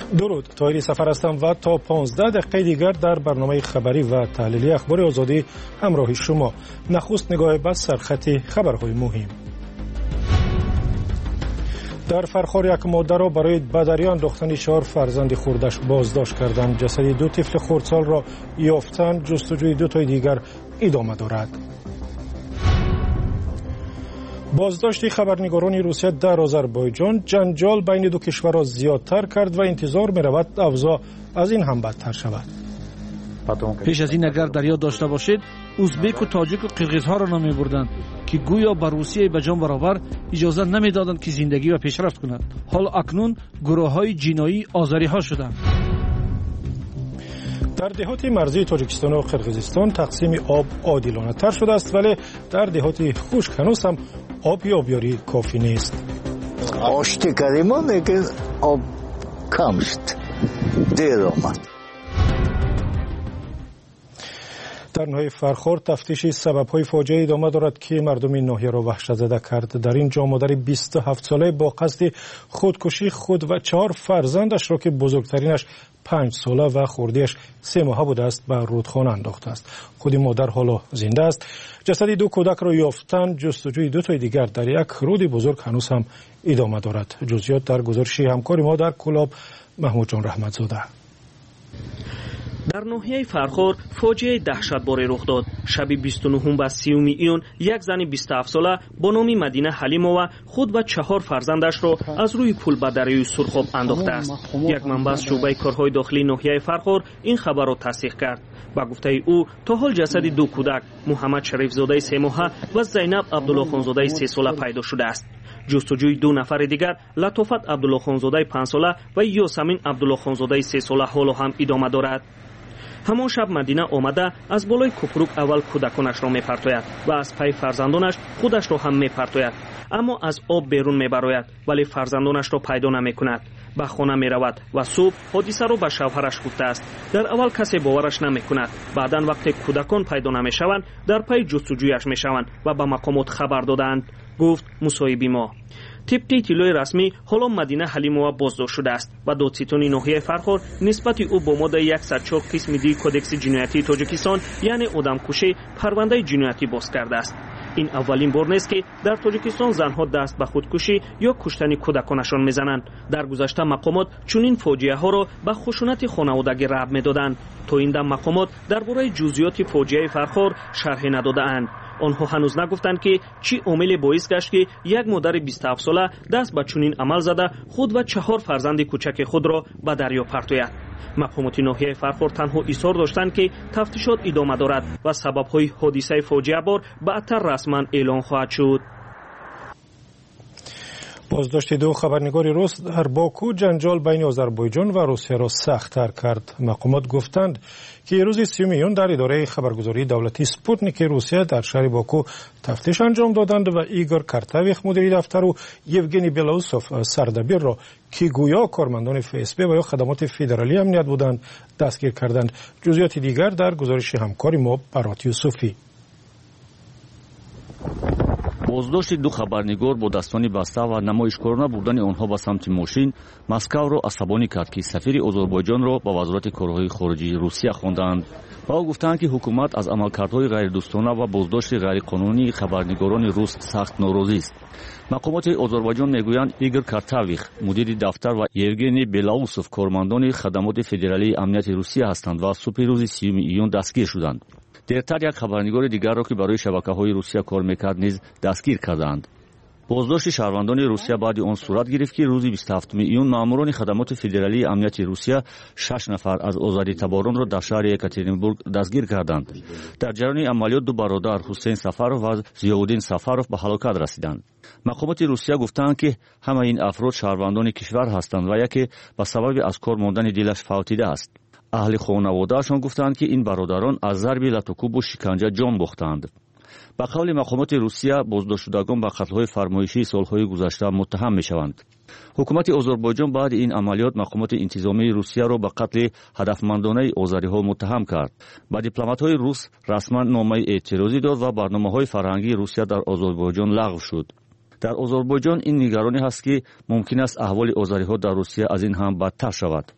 درود، طاهری سفر هستم و تا 15 دقیقه دیگر در برنامه خبری و تحلیلی اخبار آزادی همراه شما. نخست نگاه به سرخط خبرهای مهم. در فرخار یک مادر را برای بدری انداختن 4 فرزند خردش بازداشت کردند. جسد 2 طفل خردسال را یافتند. جستجوی 2 تای دیگر ادامه دارد. بازداشت خبرنگاران روسیه در آذربایجان جنجال بین دو کشور را زیادتر کرد و انتظار می‌رود اوضاع از این هم بدتر شود. پیش از این اگر در یاد داشته باشید ازبک و تاجیک و قرغیزها را نام می‌بردند که گویا بر روسیه به جان برابر اجازه نمی‌دادند که زندگی و پیشرفت کنند. حال اکنون گروه‌های جنایی آذری‌ها شدند. در دهات مرزی تاجیکستان و قرغیزستان تقسیم آب عادلانه تر شده است، ولی در دهات خشک هنوز هم آبیاری کافی نیست. آشتی کردیم و میگه آب کم شد، دیر آمد. در ناحیه فرخار تفتیش سبب‌های فاجعه ادامه دارد که مردم این ناحیه را وحشت زده کرد. در اینجا مادر 27 ساله با قصد خودکشی خود و 4 فرزندش را که بزرگترینش 5 ساله و خردیش 3 ماهه بوده است به رودخانه انداخته است. خود مادر حالا زنده است. جسد 2 کودک را یافتند. جستجوی 2 تای دیگر در یک رود بزرگ هنوز هم ادامه دارد. جزئیات در گزارش همکار ما در کلاب محمود جان رحمتزاده. در ناحیه فرخار فاجعه دهشتباری رخ داد. شب 29 و 30 ایون یک زن 27 ساله با نام مدینه حلیمова خود و 4 فرزندش را از روی پل به دریای سرخاب انداخته است. یک منبع از شعبه کارهای داخلی ناحیه فرخار این خبر را تصدیق کرد. با گفته او تا حال جسد 2 کودک محمد شریف زاده 3 ماهه و زینب عبدالله خانزاده 3 ساله پیدا شده است. جستجوی 2 نفر دیگر لطافت عبدالله خانزاده 5 ساله و یاسمین عبدالله خانزاده 3 ساله حالا هم ادامه دارد. همان شب مدینه آمده از بالای کپروک اول کودکانش را میپرتاید و از پای فرزندانش خودش را هم میپرتاید، اما از آب بیرون میبراید ولی فرزندانش را پیدا نمیکند. به خانه میرود و صبح حادثه را به شوهرش گفته است. در اول کسی باورش نمیکند. بعدا وقتی کودکان پیدا نمیشوند در پای جستجویش میشوند و به مقامات خبر دادند، گفت مصاحبی ما. طبق اطلاع رسمی حالا مدینه حلیمova بازداشت شده است و دادستان ناحیه فرخار نسبت او با ماده 104 قسم دی کدکس جنایتی تاجیکستان یعنی آدمکشی پرونده جنایتی باز کرده است. این اولین بار نیست که در تاجیکستان زنها دست به خودکشی یا کشتن کودکانشان میزنند. در گذشته مقامات چنین فاجعه ها را به خشونت خانوادگی ربط میدادند. تا این دم مقامات درباره جزئیات فاجعه فرخار شرحی ندادند. آنها هنوز نگفتند که چی عامل باعث گشت که یک مادر 27 ساله دست به چنین عمل زده خود و 4 فرزند کوچک خود را به دریا پرتاید. مقامات ناحیه فرخار تنها اصرار داشتند که تفتیشات ادامه دارد و سبب‌های حادثه فاجعه بار بعدتر رسما اعلام خواهد شد. بازداشت 2 خبرنگار روس در باکو جنجال بین آذربایجان و روسیه را سخت‌تر کرد. مقامات گفتند که روز 30 میون در اداره خبرگزاری دولتی سپوتنیک روسیه در شهر باکو تفتیش انجام دادند و ایگور کارتاویخ مدیر دفتر و یوگنی بلاوسوف سردبیر را که گویا کارمندان FSB و یا خدمات فدرالی امنیت بودند دستگیر کردند. جزئیات دیگر در گزارش همکار ما برات یوسفی. بازداشت 2 خبرنگار با دستانی بسته و نمایشکارانه بردن آنها به سمت ماشین مسکو را عصبانی کرد که سفیر آذربایجان را به وزارت کارهای خارجی روسیه خواندند و گفتند که حکومت از عملکردهای غیردوستانه و بازداشت غیرقانونی خبرنگاران روس سخت ناراضی است. مقامات آذربایجان میگویند ایگور کارتاویخ مدیر دفتر و یوگنی بلاوسوف کارمندان خدمات فدرالی امنیت روسیه هستند و صبح روز 30 ایون دستگیر شدند. دیرتر یک خبرنگار دیگر را که برای شبکه‌های روسیه کار می‌کرد نیز دستگیر کردند. بازداشت شهروندان روسیه بعد آن صورت گرفت که روز 27 ایون ماموران خدمات فدرالی امنیت روسیه 6 نفر از آزادی طلبان را در شهر یکاترینبورگ دستگیر کردند. در جریان عملیات 2 برادر حسین سفرов و ضیاءالدین سفرов به هلاکت رسیدند. مقامات روسیه گفتند که همه این افراد شهروندان کشور هستند و یکی به سبب از کار ماندن دلش فوتیده است. اهل خانواده‌شان گفتند که این برادران از ضرب لطوکوب و شکنجه جان باختند. به قول مقامات روسیه بازداشتشدگان به قتل‌های فرمایشی سال‌های گذشته متهم می‌شوند. حکومت آذربایجان بعد این عملیات مقامات انتظامی روسیه را به قتل هدفمندانه آذری‌ها متهم کرد. با دیپلمات‌های روس رسما نامه اعتراضی داد و برنامه‌های فرهنگی روسیه در آذربایجان لغو شد. در آذربایجان این نگرانی هست که ممکن است احوال آذری‌ها در روسیه از این هم بدتر شود.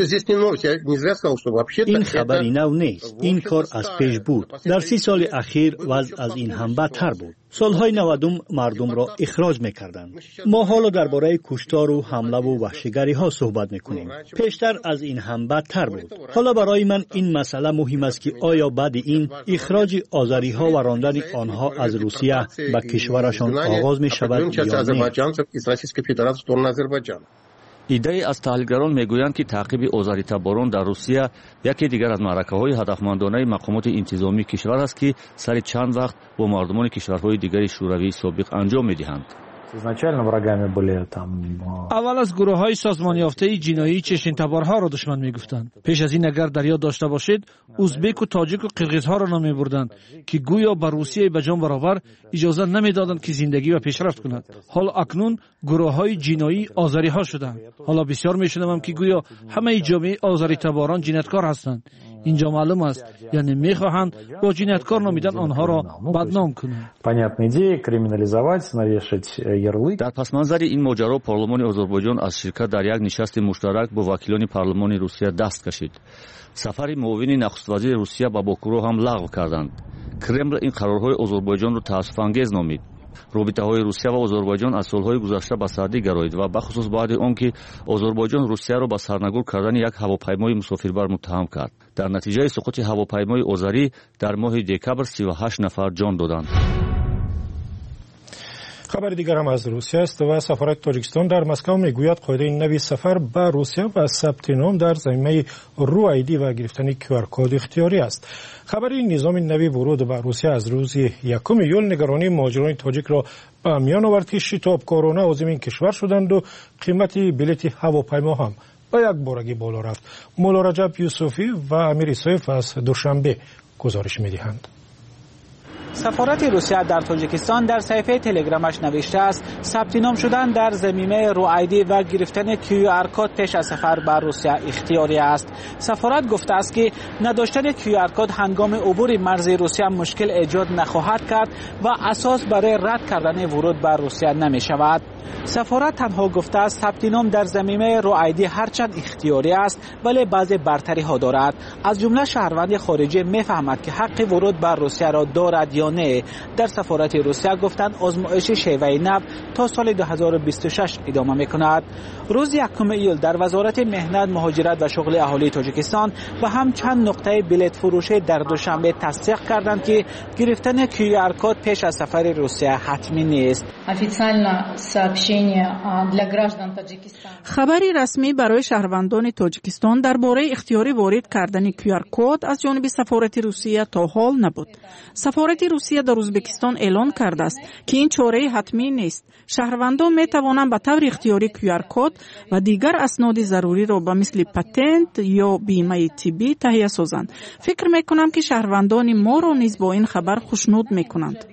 این خبری نو نیست. این کار از پیش بود. در 30 سال اخیر وضع از این هم بدتر بود. سالهای 90 مردم را اخراج میکردند. ما حالا درباره کشتار و حمله و وحشیگری ها صحبت میکنیم. پیشتر از این هم بدتر بود. حالا برای من این مسئله مهم است که آیا بعد این اخراج آذری ها و راندن آنها از روسیه به کشورشان آغاز می شود یا نه؟ ایده از تحلیلگران میگویند که تعقیب آذری تباران در روسیه یکی دیگر از معرکه‌های هدفمندانه مقامات انتظامی کشور است که سر چند وقت با مردمان کشورهای دیگر شوروی سابق انجام می‌دهند. اول از گروه‌های سازمان یافته جنایی چشن تبارها را دشمن می‌گفتند. پیش از این اگر در یاد داشته باشید، ازبک و تاجیک و قرغیزها را نام می‌بردند که گویا به روسیه به جان برابر اجازه نمی‌دادند که زندگی و پیشرفت کند. حال اکنون گروه‌های جنایی آذری‌ها شدند. حالا بسیار می‌شنوم که گویا همه جامعه آذری تباران جنایتکار هستند. اینجا معلوم است، یعنی می‌خواهند با جنایتکار نامیدن آنها را بدنام کنند. در پس منظر این ماجرا پارلمان آذربایجان از شرکت در یک نشست مشترک با وکیلان پارلمان روسیه دست کشید. سفر معاون نخست وزیر روسیه به باکو را هم لغو کردند. کرمل این قرارهای آذربایجان را تأسف انگیز نامید. رابطه‌های روسیه و آذربایجان از سالهای گذشته به سردی گرایید و بخصوص بعد آنکه آذربایجان روسیه را به سرنگون کردن یک هواپیمای مسافربر متهم کرد. در نتیجه سقوط هواپیمای آذری در ماه دکبر 38 نفر جان دادند. خبر دیگر هم از روسیه است و سفارت تاجیکستان در مسکو میگوید قاعده نوی سفر به روسیه و ثبت نام در زمینه رو آیدی و گرفتن QR کد اختیاری است. خبر این نظام نوی ورود به روسیه از روز 1 یول نگرانی مهاجران تاجیک را به میان آورد که شتابکارانه عازم این کشور شدند و قیمت بلیط هواپیما هم به یک بارگی بالا رفت. مولا رجب یوسفی و امیر اسایف از دوشنبه گزارش می‌دهند. سفارت روسیه در تاجیکستان در صفحه تلگرامش نوشته است ثبت نام شدن در ضمیمه رو آیدی و گرفتن QR کد پیش از سفر به روسیه اختیاری است. سفارت گفته است که نداشتن QR کد هنگام عبور مرز روسیه مشکل ایجاد نخواهد کرد و اساس برای رد کردن ورود به روسیه نمی شود. سفارت تنها گفته است ثبت نام در ضمیمه رو آیدی هرچند اختیاری است ولی بعضی برتری ها دارد. از جمله شهروند خارجی میفهمد که حق ورود به روسیه را دارد یا نه. در سفارت روسیه گفتند آزمایش شیوه نو تا سال 2026 ادامه میکند. روز 1 ایول در وزارت مهنت، مهاجرت و شغل اهالی تاجیکستان و هم چند نقطه بلیط فروشی در دوشنبه تصدیق کردند که گرفتن QR کد پیش از سفر روسیه حتمی نیست. خبری رسمی برای شهروندان تاجیکستان درباره اختیاری وارد کردن QR کد از جانب سفارت روسیه تا حال نبود. سفارت روسیه در ازبکستان اعلان کرده است که این چاره حتمی نیست. شهروندان می توانند به طور اختیاری QR کد و دیگر اسناد ضروری را به مثل پتنت یا بیمه طبی تهیه سازند. فکر می کنم که شهروندان ما را نیز با این خبر خوشنود می کنند.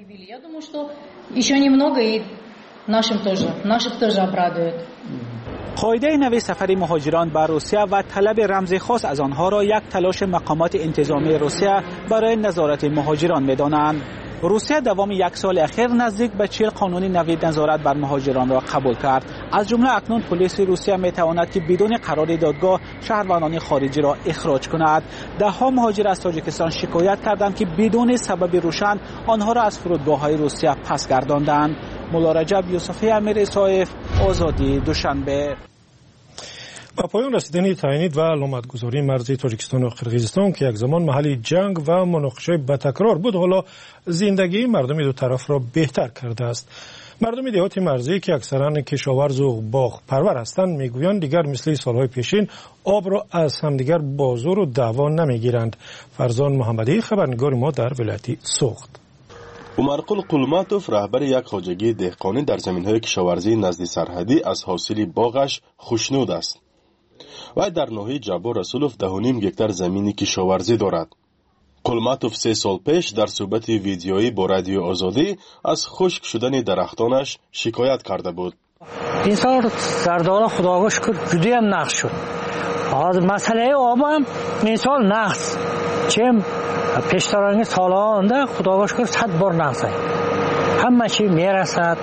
قاعده نوی سفر مهاجران به روسیه و طلب رمز خاص از آنها را یک تلاش مقامات انتظامی روسیه برای نظارت مهاجران می‌دانند. روسیه دوام 1 سال اخیر نزدیک به 40 قانون نوی نظارت بر مهاجران را قبول کرد. از جمله اکنون پلیس روسیه می‌تواند که بدون قرار دادگاه شهروندان خارجی را اخراج کند. ده‌ها مهاجر از تاجیکستان شکایت کردند که بدون سبب روشن آنها را از فرودگاه‌های روسیه پس گرداندند. مولا رجب یوسفی، امیر اسایف، آزادی، دوشنبه. با پایان رسیدن تعیین و علامتگذاری مرزی تاجیکستان و قرغیزستان که یک زمان محل جنگ و مناقشه به تکرار بود، حالا زندگی مردم دو طرف را بهتر کرده است. مردم دهات مرزی که اکثرا کشاورز و باغ پرور هستند میگویند دیگر مثل سالهای پیشین آب را از همدیگر بازور و دعوا نمیگیرند. فرزان محمدی، خبرنگار ما در ولایت سوخت. عمرقل قلماتوف رهبر یک خواجگی دهقانی در زمین‌های کشاورزی نزد سرحدی از حاصل باغش خوشنود است. و در ناحیه جبار رسولوف 10.5 هکتار زمینی کشاورزی دارد. قلماتوف 3 سال پیش در صحبت ویدیویی با رادیو آزادی از خشک شدن درختانش شکایت کرده بود. این سال در داره خدا را شکر جدی هم نقص شد. مسئله آب هم این سال نقص. چیم پیشترانی سالانده خدا را شکر 100 بار نقص. همه چی میرسد.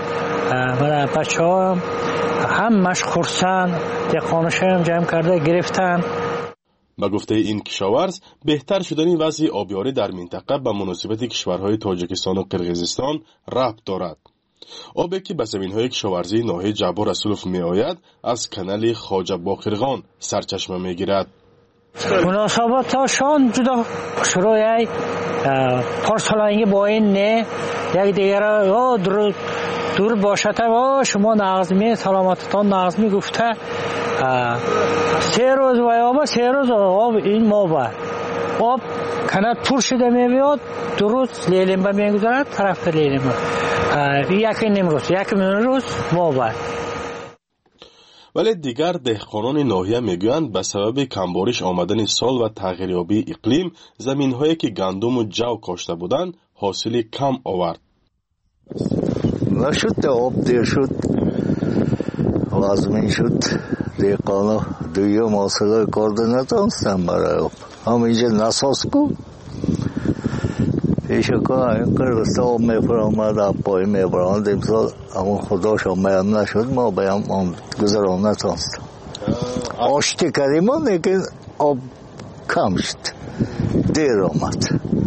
برای بچه ها همش خرسند، دهقانش هم جمع کرده گرفتن. با گفته این کشاورز بهتر شدن وضع آبیاری در منطقه به مناسبت کشورهای تاجیکستان و قرقیزستان ربط دارد. آبی که به زمین‌های کشاورزی ناحیه جبار رسولوف می‌آید از کانال خواجه باقرغان سرچشمه می‌گیرد. مناسباتشان جدا شروعی پارسالانگی با این نه یک دیگر دور باشد و شما نظمی سلامتتان نظمی گفته 3 روز و آب 3 روز آب این مابه آب کانال پر شده میاد 2 روز لیلمبه میگذارد طرف لیلمبه یک روز مابه. ولی دیگر دهقانان ناحیه میگویند به سبب کمبارش آمدن سال و تغییریابی اقلیم زمین‌هایی که گندم و جو کاشته بودند حاصل کم آورد. نشد آب دیر شد لازمی شد دهقانا دوی محصول کرده نتونستن برای آب همینجا نساز کن ایشا که قربسته آب میفرامد آب پایی میبراند امسال اما خداش آمیم نشد ما بایم گذران نتونستم آشتی کردیم لیکن آب کم شد دیر آمد.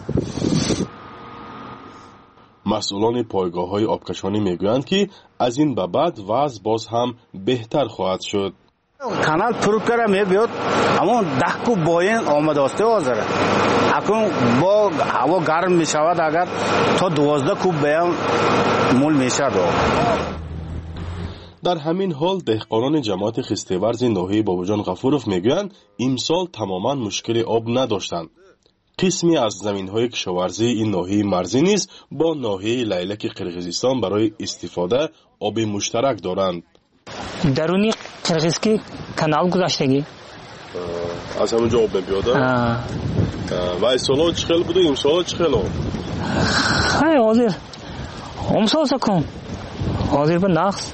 مسئولان پایگاه‌های آبکشانی میگویند که از این به بعد وضع باز هم بهتر خواهد شد. کانال پر کرده میاد اما 10 کوب باین آمده است وازره اکنون با هوا گرم میشود اگر تا 12 کوب بیام مول میشد. در همین حال دهقانان جماعت خستیورز ناحیه باباجان غفوروف میگویند امسال تماما مشکل آب نداشتند. قسمی از زمین‌های کشاورزی این ناحیه مرزی نیز با ناحیه لیلک قرقیزستان برای استفاده آب مشترک دارند. درونی قرقیزکی کانال گذاشتگی از همونجا آب میاد. و امسال چخیل بوده امسال چخیل آب؟ خیلی حاضر امسال سکن حاضر به نقص.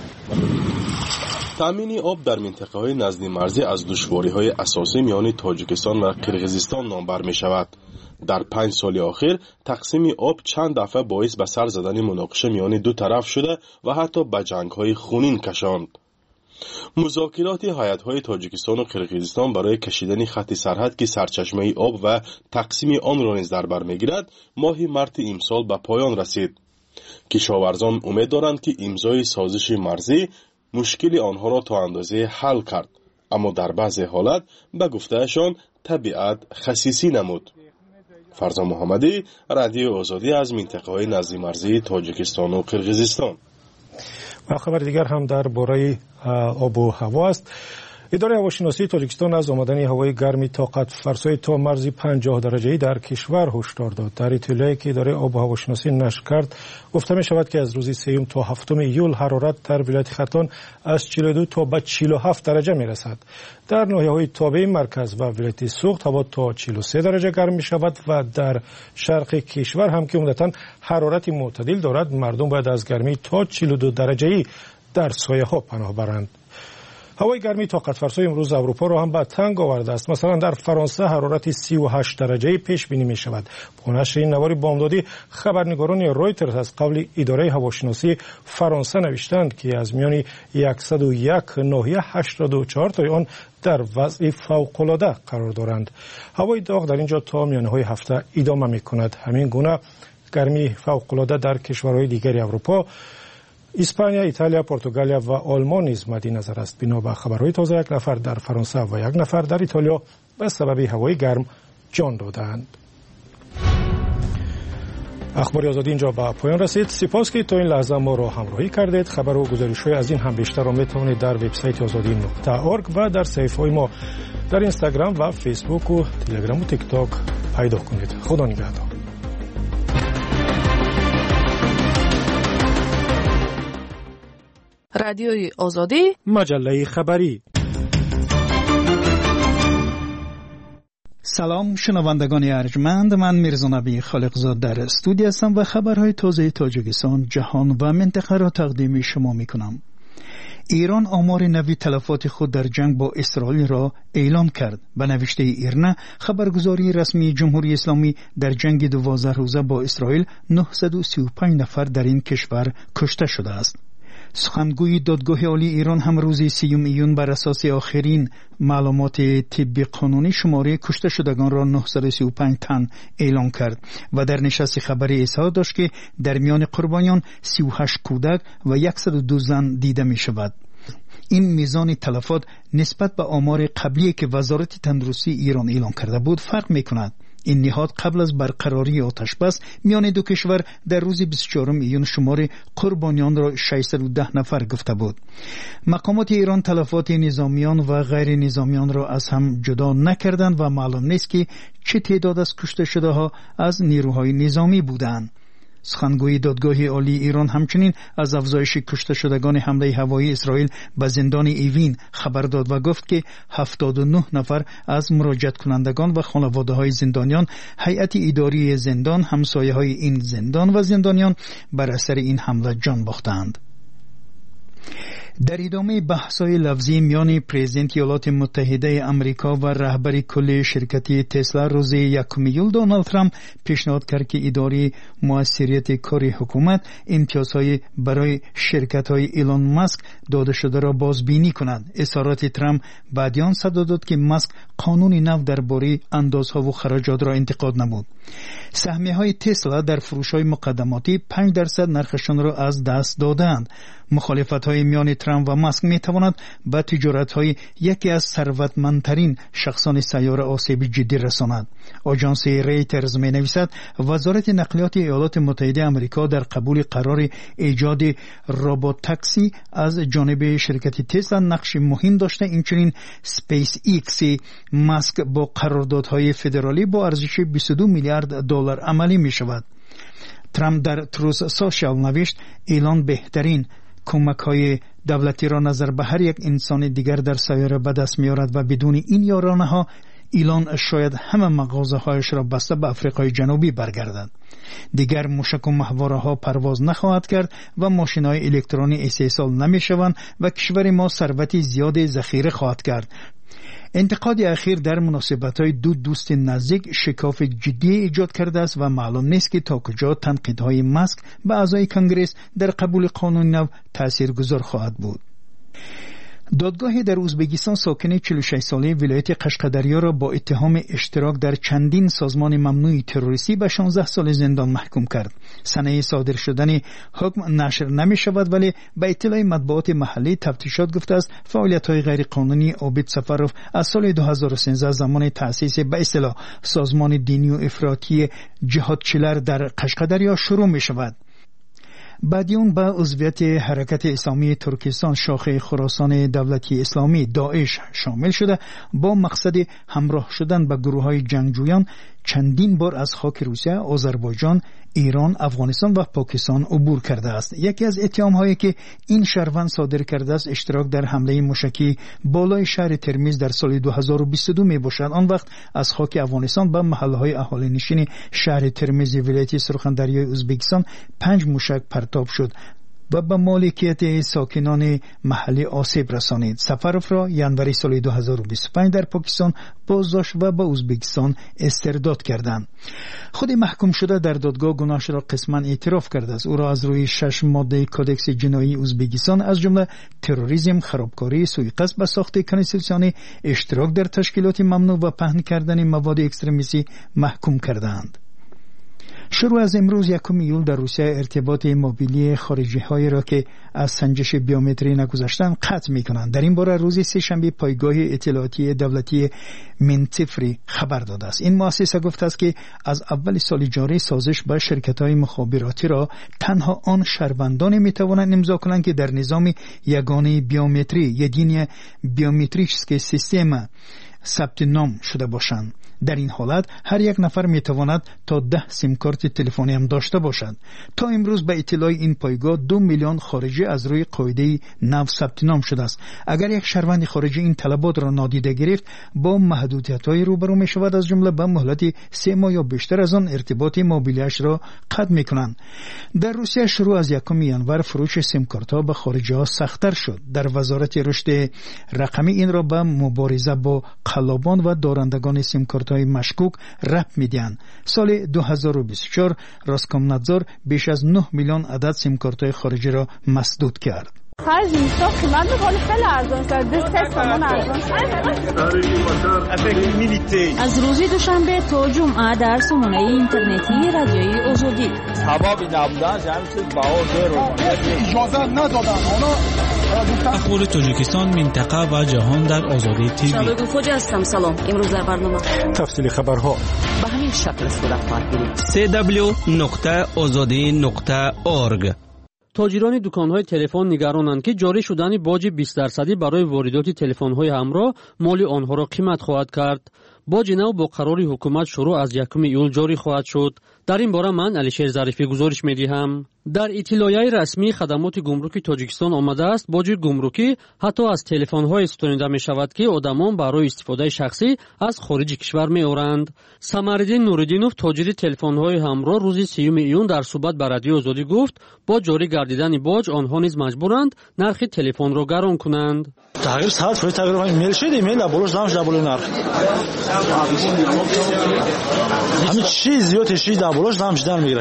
تامین آب در منطقه‌های نزدیک مرزی از دشواری‌های اساسی میان تاجیکستان و قرقیزستان نام بر می‌شود. در 5 سال اخیر تقسیم آب چند دفعه باعث به سر زدن مناقشه میان دو طرف شده و حتی به جنگ‌های خونین کشاند. مذاکرات هیئت‌های تاجیکستان و قرقیزستان برای کشیدن خط سرحد که سرچشمه آب و تقسیم آن را نیز در بر می‌گیرد ماه مارس امسال به پایان رسید. کشاورزان امید دارند که امضای سازش مرزی مشکل آنها را تا اندازه حل کرد، اما در بعضی حالت به گفتهشان طبیعت خصیصی نمود. فرزا محمدی، رادیو آزادی از منطقه‌های نزدیک مرزی تاجیکستان و قرقیزستان. و خبر دیگر هم در باره آب و هوا است. اداره هواشناسی تاجیکستان از آمدن هوای گرمی طاقت فرسای تا مرز 50 درجه‌ای در کشور هشدار داد. در اطلاعی که اداره آب و هواشناسی نشر کرد گفته می شود که از روز 3 تا 7 ایول حرارت در ولایت ختان از 42 تا به 47 درجه می رسد. در ناحیه‌های تابع مرکز و ولایت سوخت هوا تا 43 درجه گرم می شود و در شرق کشور هم که عمدتاً حرارت معتدل دارد مردم باید از گرمی تا 42 درجه‌ای در سایه‌ها پناه برند. هوای گرمی طاقت فرسای امروز اروپا را هم به تنگ آورده است. مثلا در فرانسه حرارت 38 درجه پیش بینی می شود. با نشر این نوار بامدادی خبرنگاران رویترز از قبل اداره هواشناسی فرانسه نوشتند که از میان 101 ناحیه 84 تا آن در وضع فوق‌العاده قرار دارند. هوای داغ در اینجا تا میانه‌های هفته ادامه می کند. همین گونه گرمی فوق‌العاده در کشورهای دیگر اروپا اسپانیا، ایتالیا، پرتغالیا و آلمان نیز مد نظر است. بنا به خبرهای تازه 1 نفر در فرانسه و 1 نفر در ایتالیا به سبب هوای گرم جان دادند. اخبار آزادی اینجا به پایان رسید. سپاس که تا این لحظه ما را همراهی کردید. خبر و گزارش‌های از این هم بیشتر را می‌توانید در وبسایت azadi.org و در صفحه‌های ما در اینستاگرام و فیسبوک و تلگرام و تیک تاک پیدا کنید. خدا نگهدار. رادیوی آزادی، مجله خبری. سلام شنوندگان ارجمند، من میرزا نبی خالقزاد در استودیو هستم و خبرهای تازه تاجیکستان، جهان و منطقه را تقدیم شما میکنم. ایران آمار نوی تلفات خود در جنگ با اسرائیل را اعلام کرد. به نوشته ایرنا خبرگزاری رسمی جمهوری اسلامی در جنگ 12 روزه با اسرائیل 935 نفر در این کشور کشته شده است. سخنگوی دادگاه عالی ایران هم روز 30 ایون بر اساس آخرین معلومات طبی قانونی شماره کشته شدگان را 935 تن اعلام کرد و در نشست خبری اظهار داشت که در میان قربانیان 38 کودک و 102 زن دیده می شود. این میزان تلفات نسبت به آمار قبلی که وزارت تندرستی ایران اعلام کرده بود فرق می کند. این نهاد قبل از برقراری آتش بس میان دو کشور در روز 24 ایون شمار قربانیان را 610 نفر گفته بود. مقامات ایران تلفات نظامیان و غیر نظامیان را از هم جدا نکردند و معلوم نیست که چه تعداد از کشته شده ها از نیروهای نظامی بودند. سخنگوی دادگاه عالی ایران همچنین از افزایش کشته شدگان حمله هوایی اسرائیل به زندان ایوین خبر داد و گفت که 79 نفر از مراجعت کنندگان و خانواده های زندانیان، هیئت اداری زندان، همسایه های این زندان و زندانیان بر اثر این حمله جان باختند. در ادامه بحث‌های لفظی میان پرزیدنت ایالات متحده آمریکا و رهبر کل شرکت تسلا روز 1 ایول دونالد ترامپ پیشنهاد کرد که اداره موثریت کار حکومت امتیازهای برای شرکت‌های ایلان ماسک داده شده را بازبینی کند. اظهارات ترامپ بعد آن صدا داد که ماسک قانون نو درباره اندازها و خراجات را انتقاد نمود. سهمیه‌های تسلا در فروش‌های مقدماتی 5% نرخشان را از دست دادند. مخالفت‌های میان ترامپ و ماسک می‌تواند به تجارت‌های یکی از ثروتمندترین شخصان سیاره آسیب جدی رساند. آژانس ریترز می‌نویسد وزارت نقلیات ایالات متحده آمریکا در قبول قرار ایجاد ربات تاکسی از جانب شرکت تسلا نقش مهم داشته. اینچنین اسپیس ایکس ماسک با قراردادهای فدرالی با ارزش 22 میلیارد دلار عملی می‌شود. ترامپ در تروث سوشال نوشت ایلان بهترین کمک‌های دولتی را نظر به هر یک انسان دیگر در سیاره به دست می‌آورد و بدون این یارانه‌ها ایلان شاید همه مغازه‌هایش را بسته به آفریقای جنوبی برگردد. دیگر موشک و ماهواره‌ها پرواز نخواهد کرد و ماشین‌های الکترونی استحصال نمی‌شوند و کشور ما ثروت زیاد ذخیره خواهد کرد. انتقاد اخیر در مناسبت‌های دو دوست نزدیک شکاف جدی ایجاد کرده است و معلوم نیست که تا کجا تنقیدهای ماسک به اعضای کنگره در قبول قانون نو تاثیرگذار خواهد بود. دادگاه در ازبکستان ساکن 46 ساله ولایت قشقدریا را با اتهام اشتراک در چندین سازمان ممنوع تروریستی به 16 سال زندان محکوم کرد. سنه صادر شدن حکم نشر نمی شود، ولی به اطلاع مطبوعات محلی تفتیشات گفته است فعالیت‌های غیرقانونی عابد سفروف از سال 2013 زمان تأسیس به اصطلاح سازمان دینی و افراطی جهادچیلر در قشقدریا شروع می شود. بعدیون به عضویت حرکت اسلامی ترکستان شاخه خراسان دولتی اسلامی داعش شامل شده با مقصد همراه شدن به گروه‌های جنگجویان چندین بار از خاک روسیه، آذربایجان، ایران، افغانستان و پاکستان عبور کرده است. یکی از اتهام‌هایی که این شهروند صادر کرده است اشتراک در حمله موشکی بالای شهر ترمیز در سال 2022 میباشد. آن وقت از خاک افغانستان به محله‌های اهالی نشین شهر ترمیز ولایت سرخندریای ازبکستان 5 موشک پرتاب شد و به مالکیت ساکنان محلی آسیب رسانید. سفروف را ینوری سال 2025 در پاکستان بازداشت و به ازبکستان استرداد کردند. خود محکوم شده در دادگاه گناهش را قسما اعتراف کرده است. او را از روی 6 ماده کدکس جنایی ازبکستان از جمله تروریسم، خرابکاری، سوءقصد به ساخت کنستیتوسیون، اشتراک در تشکیلات ممنوع و پهن کردن مواد اکستریمیستی محکوم کردند. شروع از امروز 1 ایول در روسیه ارتباط موبیلی خارجی هایی را که از سنجش بیومتری نگذاشتند قطع می کنند. در این باره روز سه‌شنبه پایگاه اطلاعاتی دولتی منتفری خبر داده است. این مؤسسه گفته است که از اول سال جاری سازش با شرکت های مخابراتی را تنها آن شهروندان می توانند امضا کنند که در نظام یگانه بیومتری یدین بیومتریکس سیستم ثبت نام شده باشند. در این حالت هر یک نفر می تواند تا 10 سیم کارت تلفنی هم داشته باشد. تا امروز به اطلاع این پایگاه 2 میلیون خارجی از روی قاعده نو ثبت نام شده است. اگر یک شهروند خارجی این طلبات را نادیده گرفت با محدودیت‌های روبرو می شود، از جمله به مهلت 3 ماه یا بیشتر از آن ارتباط موبیلیش را قطع می کنند. در روسیه شروع از 1 ینور فروش سیم کارت‌ها به خارجی‌ها سخت‌تر شد. در وزارت رشد رقمی این را به مبارزه با قلابان و دارندگان سیم کارت های مشکوک ربط میدهند. سال 2024 راسکومنادزور بیش از 9 میلیون عدد سیم کارت های خارجی را مسدود کرد. خرج نیستا قیمت میکنه خیلی ارزان کرده 3 تومن ارزان از روز دوشنبه تا جمعه در سامانه اینترنتی رادیوی آزادی سبب نبودن همین چیز اجازه ندادن اخبار تاجیکستان منطقه و جهان در آزادی تیوی. شباب فوجی هستم. سلام. امروز در برنامه تفصیل خبرها به همین شکل صورت خواهد گرفت. www.azadi.org. تاجران دکان‌های تلفن نگرانند که جاری شدن باج 20% برای واردات تلفن‌های همراه مال آنها را قیمت خواهد کرد. باج نو با قرار حکومت شروع از 1 ایول جاری خواهد شد. در این باره من علیشیر ظریفی گزارش می‌دهم. در اطلاعیه رسمی خدمات گمرکی تاجیکستان آمده است باج گمرکی حتی از تلفن‌های ستانیده می‌شود که آدمان برای استفاده شخصی از خارج کشور می‌آورند. سمرالدین نوردینوف تاجر تلفن‌های همراه روز 3 ایون در صحبت با رادیو آزادی گفت با جاری گردیدن باج آنها نیز مجبورند نرخ تلفن را گران کنند. تغییر ساعت فوری تغییر ایمیل شد ایمیل دبلش دامش دبل نرخ همین چیز زیاد چیز دبلش دامش دام میگیره.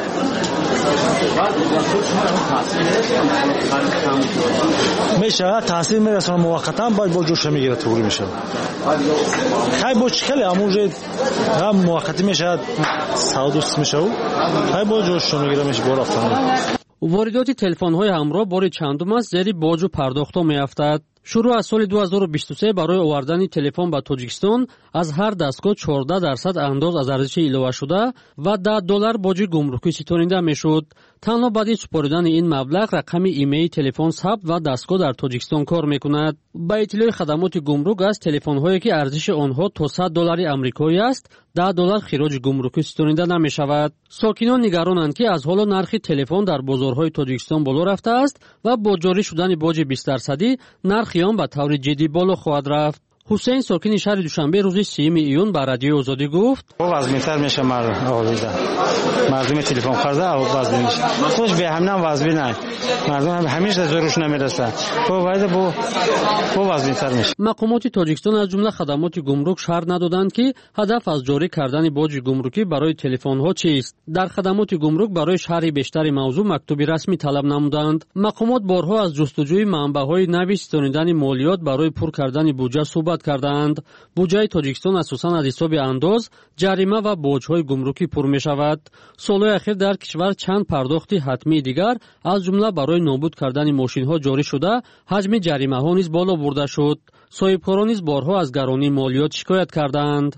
میشه تاثیر میرسونه موقتا باید با جوش میگیره طوری میشه. خیلی با چکلی امروز هم موقتی میشه سعودوس میشه خیلی با جوش میگیره میشه بار افتاده. واردات تلفن‌های همراه بار چندم است زیر باج و پرداخت‌ها می‌افتد. شروع از سال 2023 برای آوردن تلفن به تاجیکستان از هر دستگاه 14% انداز از ارزش ایلاوه شده و $10 باج گمرکی ستانیده میشد. تنها بعد سپردن این مبلغ رقم ایمیل تلفن ثبت و دستگاه در تاجیکستان کار میکند. با اطلاع خدمات گمرک از تلفن‌هایی که ارزش آنها تا $100 آمریکایی است $10 خراج گمرکی ستانیده نمیشود. ساکنان نگرانند که از حالا نرخ تلفن در بازارهای تاجیکستان بالا رفته است و با جاری شدن باج 20% نرخ آن به طور جدی بالا خواهد رفت. حسین ساکن شهر دوشنبه روز 3 ایون به رادیو آزادی گفت وزن‌تر میشه مردم تلفن خرده او وزن میشه خوش به همین وزن نه مردم همیشه زورش نمیرسه تو باید با وزن‌تر میشه. مقامات تاجیکستان از جمله خدمات گمرک شرح ندادند که هدف از جاری کردن باج گمرکی برای تلفن ها چیست. در خدمات گمرک برای شرح بیشتر موضوع مکتوبی رسمی طلب نمودند. مقامات بارها از جستجوی منبع‌های نوی ستانیدن مالیات برای پر کردن بودجه صحبت کردند. بودجه تاجیکستان اساساً از حساب انداز، جریمه و باج‌های گمرکی پر می‌شود. سال‌های اخیر در کشور چند پرداختی حتمی دیگر از جمله برای نابود کردن ماشین‌ها جاری شده، حجم جریمه‌ها نیز بالا برده شد. صاحبکاران نیز بارها از گرانی مالیات شکایت کردند.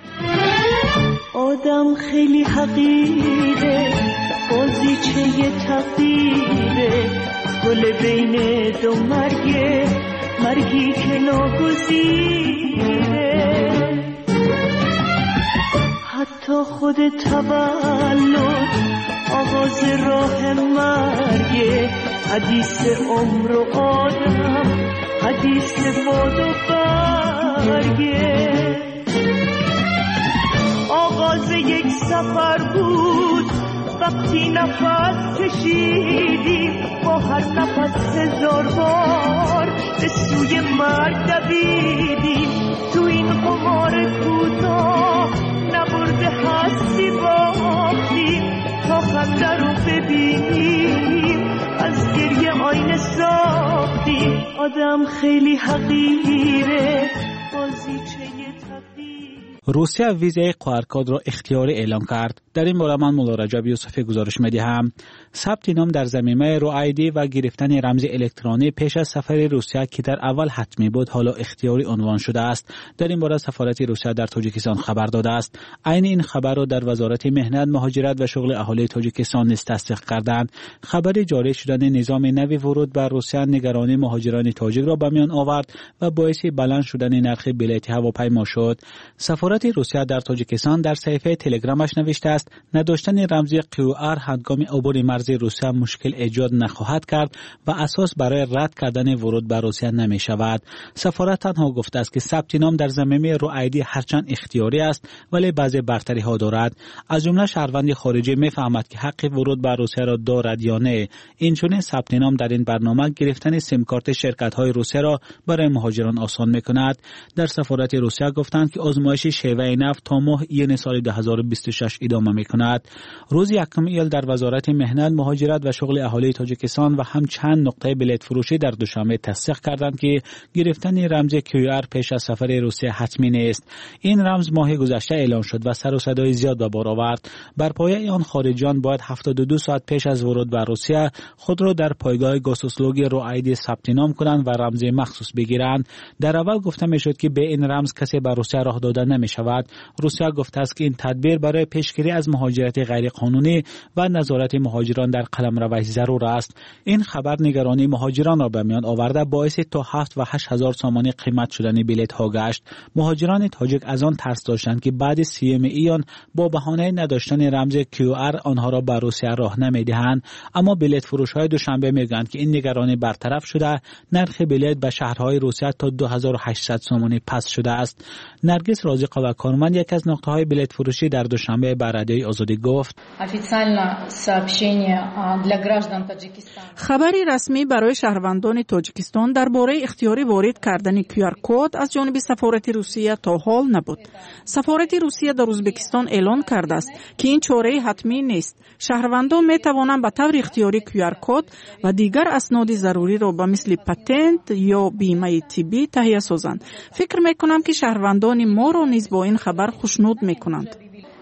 آدم خیلی حقیره، بازیچه تقدیره، گل بین دو مرگی که ناگزیره. حتی خود تولد آغاز راه مرگه، حدیث عمر و آدم، حدیث باد و برگه. آغاز یک سفر بود وقتی نفس کشیدیم، با هر نفس 1000 بار به سوی مرگ دویدیم. تو این قمار کوتاه نبرده هستی باختیم، تا خنده رو ببینیم از گریه آینه ساختیم. آدم خیلی حقیره، بازیچه روسیه ویزای قرارکاد را اختیاری اعلام کرد. در این باره من مولا رجب یوسفی گزارش می‌دهم. ثبت نام در ضمیمه رو آیدی و گرفتن رمز الکترونی پیش از سفر روسیه که در اول حتمی بود حالا اختیاری عنوان شده است. در این باره سفارت روسیه در تاجیکستان خبر داده است. عین این خبر را در وزارت مهنت، مهاجرت و شغل اهالی تاجیکستان نیز تصدیق کردند. خبر جاری شدن نظام نوی ورود بر روسیه نگرانی مهاجران تاجیک را به میان آورد و باعث بلند شدن نرخ بلیط هواپیما شد. سفارت روسیه در تاجیکستان در صفحه تلگرامش نوشته است نداشتن رمز QR هنگام عبور مرزی روسیه مشکل ایجاد نخواهد کرد و اساس برای رد کردن ورود به روسیه نمی شود. سفارت تنها گفته است که ثبت نام در ضمیمه رو آیدی هرچند اختیاری است ولی بعضی برتری ها دارد. از جمله شهروند خارجی میفهمد که حق ورود به روسیه را دارد یا نه. اینچنین ثبت نام در این برنامه گرفتن سیم کارت شرکت های روسیه را برای مهاجران آسان میکند. در سفارت روسیه گفتند که آزمایش شیوه نفت تا ماه ایون سال 2026 ادامه می‌کند. روز 1 ایل در وزارت مهنت، مهاجرت و شغل اهالی تاجیکستان و هم چند نقطه بلیط فروشی در دوشنبه تصدیق کردند که گرفتن رمز QR پیش از سفر روسیه حتمی نیست. این رمز ماه گذشته اعلام شد و سر و صدای زیاد به بار آورد. بر پایه آن خارجیان باید 72 ساعت پیش از ورود به روسیه خود را در پایگاه گاسوسلوگ روعیدی ثبت نام کنند و رمز مخصوص بگیرند. در اول گفته میشد که به این رمز کسی به روسیه راه داده نمی شود. روسیه گفته است که این تدبیر برای پیشگیری از مهاجرت غیر قانونی و نظارت مهاجران در قلمروش ضرور است. این خبر نگرانی مهاجران را به میان آورده باعث تا 7 و 8 هزار سامانی قیمت شدن بلیط ها گشت. مهاجران تاجیک از آن ترس داشتند که بعد 30 ایون با بهانه نداشتن رمز QR آنها را به روسیه راه نمیدهند، اما بلیط فروش های دوشنبه میگویند که این نگرانی برطرف شده. نرخ بلیط به شهرهای روسیه تا 2800 سومانی پست شده است. نرگس رازقova کارمند یک از نقطه های بلیط فروشی در دوشنبه به رادیوی آزادی گفت: خبری رسمی برای شهروندان تاجیکستان درباره اختیاری وارد کردن QR کد از جانب سفارت روسیه تا حال نبود. سفارت روسیه در ازبکستان اعلان کرده است که این چاره حتمی نیست. شهروندان می توانند به طور اختیاری QR کد و دیگر اسناد ضروری را به مثل پتنت یا بیمه طبی تهیه سازند. فکر می کنم که شهروندان ما را نیز با این خبر خوشنود می کنند.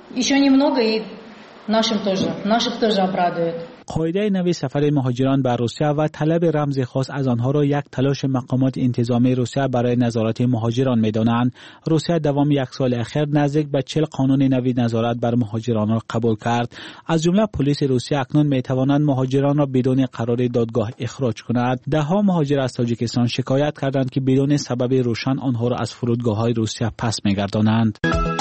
قاعده نوی سفر مهاجران به روسیه و طلب رمز خاص از آنها را یک تلاش مقامات انتظامی روسیه برای نظارت مهاجران می‌دانند. روسیه دوام یک سال اخیر نزدیک به 40 قانون نوی نظارت بر مهاجران را قبول کرد. از جمله پلیس روسیه اکنون می‌توانند مهاجران را بدون قرار دادگاه اخراج کند. ده‌ها مهاجر از تاجیکستان شکایت کردند که بدون سبب روشن آنها را از فرودگاه‌های روسیه پس می‌گردانند.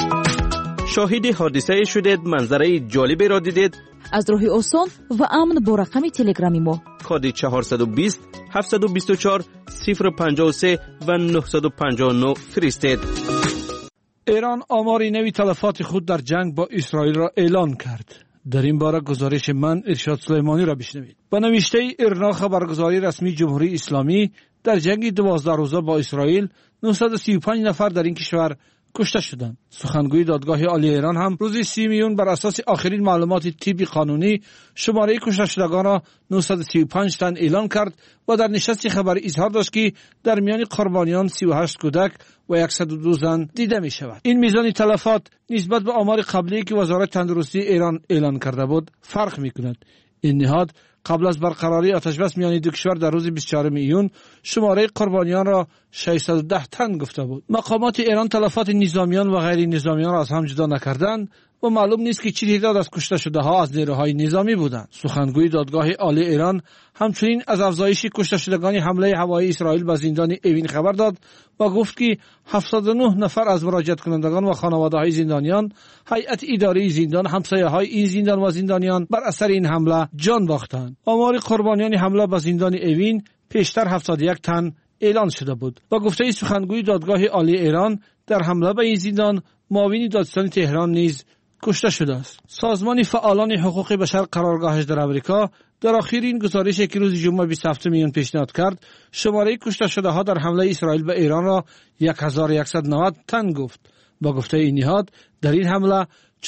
شاهد حادثه شدید، منظره جالبی را دیدید؟ از راه آسان و امن با رقم تلگرامی ما کد 420 724 053 و 959 فرستید. ایران آمار نوی تلفات خود در جنگ با اسرائیل را اعلان کرد. در این باره گزارش من ارشاد سلیمانی را بشنوید. با نوشته ایرنا خبرگزاری رسمی جمهوری اسلامی، در جنگ 12 روزه با اسرائیل 935 نفر در این کشور کشته شدند. سخنگوی دادگاه عالی ایران هم روز 30 میون بر اساس آخرین معلومات طبی قانونی شماره کشته شدگان را 935 تن اعلان کرد و در نشست خبری اظهار داشت که در میان قربانیان 38 کودک و 102 زن دیده می شود. این میزان تلفات نسبت به آمار قبلی که وزارت تندرستی ایران اعلان کرده بود فرق می کند. این نهاد قبل از برقراری آتشبس میان دو کشور در روز 24 ایون شماره قربانیان را 610 تن گفته بود. مقامات ایران تلفات نظامیان و غیر نظامیان را از هم جدا نکردند و معلوم نیست که چه تعداد از کشته شده ها از نیروهای نظامی بودند. سخنگوی دادگاه عالی ایران همچنین از افزایش کشته شدگان حمله هوایی اسرائیل به زندان اوین خبر داد و گفت که 79 نفر از مراجعت کنندگان و خانواده های زندانیان، هیئت اداری زندان، همسایه های این زندان و زندانیان بر اثر این حمله جان باختند. آمار قربانیان حمله به زندان اوین پیشتر 71 تن اعلان شده بود. با گفته سخنگوی دادگاه عالی ایران، در حمله به این زندان معاون دادستان تهران نیز کشته شده است. سازمان فعالان حقوق بشر قرارگاهش در امریکا در آخرین گزارشی که روز جمعه 27 میون پیشنهاد کرد، شماره کشته شده ها در حمله اسرائیل به ایران را 1190 تن گفت. با گفته این نهاد، در این حمله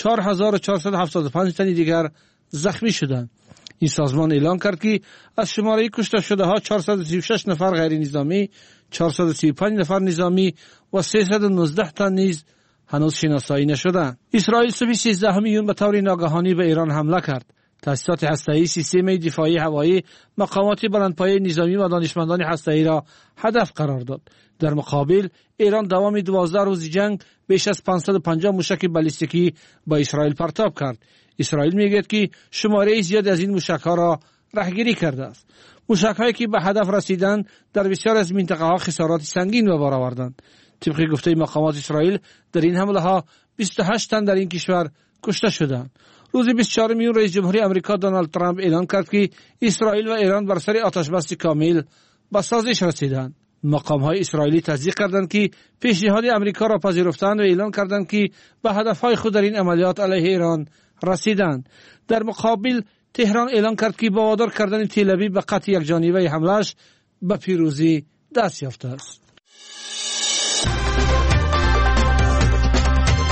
4475 تن دیگر زخمی شدند. این سازمان اعلان کرد که از شماره کشته شده ها 436 نفر غیر نظامی، 435 نفر نظامی و 319 تن نیز هنوز شناسایی نشدند. اسرائیل صبح 13 میون به طور ناگهانی به ایران حمله کرد. تاسیسات هسته‌ای، سیستم دفاعی هوایی، مقامات بلندپایه نظامی و دانشمندان هسته‌ای را هدف قرار داد. در مقابل ایران دوام 12 روز جنگ بیش از 550 موشک بالیستیکی با اسرائیل پرتاب کرد. اسرائیل میگوید که شماره زیاد از این موشک‌ها را رهگیری کرده است. موشک‌هایی که به هدف رسیدند در بسیار از منطقه‌ها خسارات سنگین به بار آوردند. طبق گفته مقامات اسرائیل، در این حمله ها 28 تن در این کشور کشته شدند. روز 24 میون رئیس جمهوری آمریکا دونالد ترامپ اعلان کرد که اسرائیل و ایران بر سر آتشبس کامل به سازش رسیدند. مقام‌های اسرائیلی تصدیق کردند که پیشنهاد آمریکا را پذیرفتند و اعلان کردند که به هدفهای خود در این عملیات علیه ایران رسیدند. در مقابل تهران اعلان کرد که با وادار کردن تل‌آویو به قطع یک جانبه حمله‌اش به پیروزی دست یافته است.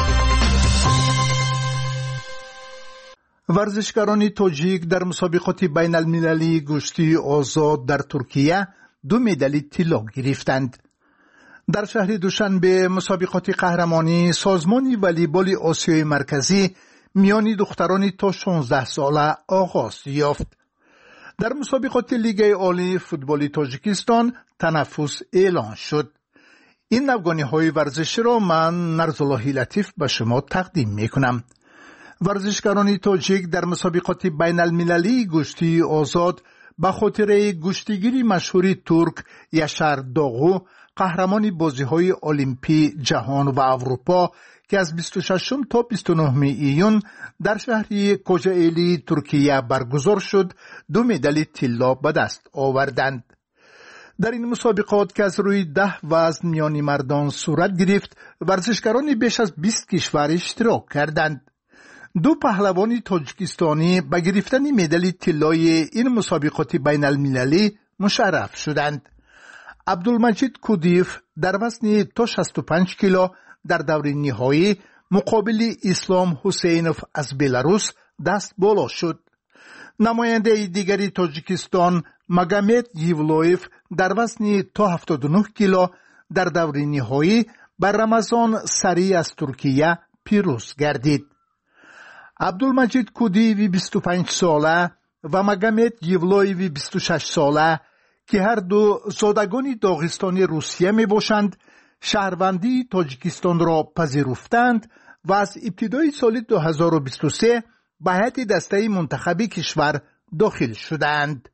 ورزشکاران تاجیک در مسابقات بین المللی گشتی آزاد در ترکیه 2 مدال طلا گرفتند. در شهر دوشنبه مسابقات قهرمانی سازمان والیبال آسیای مرکزی میان دختران تا 16 ساله آغاز یافت. در مسابقات لیگ عالی فوتبال تاجیکستان تنفس اعلان شد. این نوگانی‌های ورزشی را من نرزالله لطیف به شما تقدیم میکنم. ورزشکاران تاجیک در مسابقات بین المللی گشتی آزاد به خاطر گشتیگیری مشهور ترک یاشار داغو قهرمان بازی‌های المپی جهان و اروپا که از 26 تا 29 ایون در شهر کوجایلی ترکیه برگزار شد 2 مدال طلا به دست آوردند. در این مسابقات که از روی 10 وزن میان مردان صورت گرفت ورزشکاران بیش از 20 کشور اشتراک کردند. 2 پهلوان تاجیکستانی به گرفتن مدال طلای این مسابقات بین المللی مشرف شدند. عبدالمجید کودیف در وزن تا 65 کیلو در دور نهایی مقابل اسلام حسینوف از بلاروس دست بالا شد. نماینده دیگری تاجیکستان مگامد یولویف در وزن تا 79 کیلو در دور نهایی بر رمضان سری از ترکیه پیروز گردید. عبدالمجید کودیوی 25 ساله و مگامد یولویوی 26 ساله که هر دو زادگان داغستانی روسیه می باشند شهروندی تاجیکستان را پذیرفتند و از ابتدای سال 2023 به هیئت دسته منتخبی کشور داخل شدند.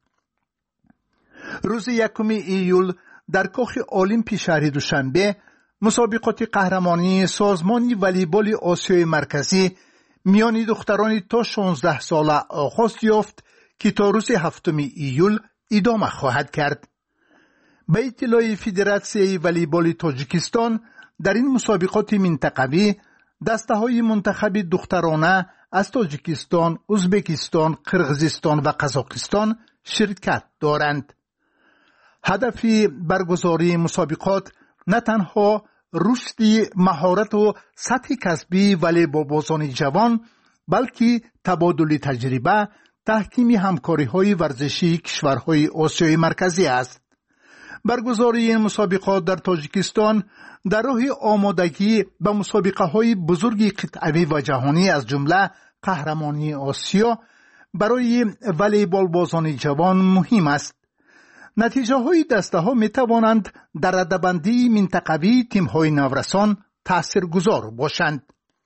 روز 1 ایول در کاخ المپی شهر دوشنبه مسابقات قهرمانی سازمان والیبال آسیای مرکزی میان دختران تا 16 ساله آغاز یافت که تا روز 7 ایول ادامه خواهد کرد. به اطلاع فدراسیون والیبال تاجیکستان در این مسابقات منطقوی دسته‌های منتخب دخترانه از تاجیکستان، ازبکستان، قرغیزستان و قزاقستان شرکت دارند. هدف برگزاری مسابقات نه تنها رشد مهارت و سطح کسبی والیبالبازان جوان بلکه تبادل تجربه، تحکیم همکاری‌های ورزشی کشورهای آسیای مرکزی است. برگزاری این مسابقات در تاجیکستان در راه آمادگی به مسابقه‌های بزرگ قطعی و جهانی از جمله قهرمانی آسیا برای والیبالبازان جوان مهم است. نتیجه‌های دسته‌ها می‌توانند در رده‌بندی منطقوی تیم‌های نورسان تاثیرگذار باشند.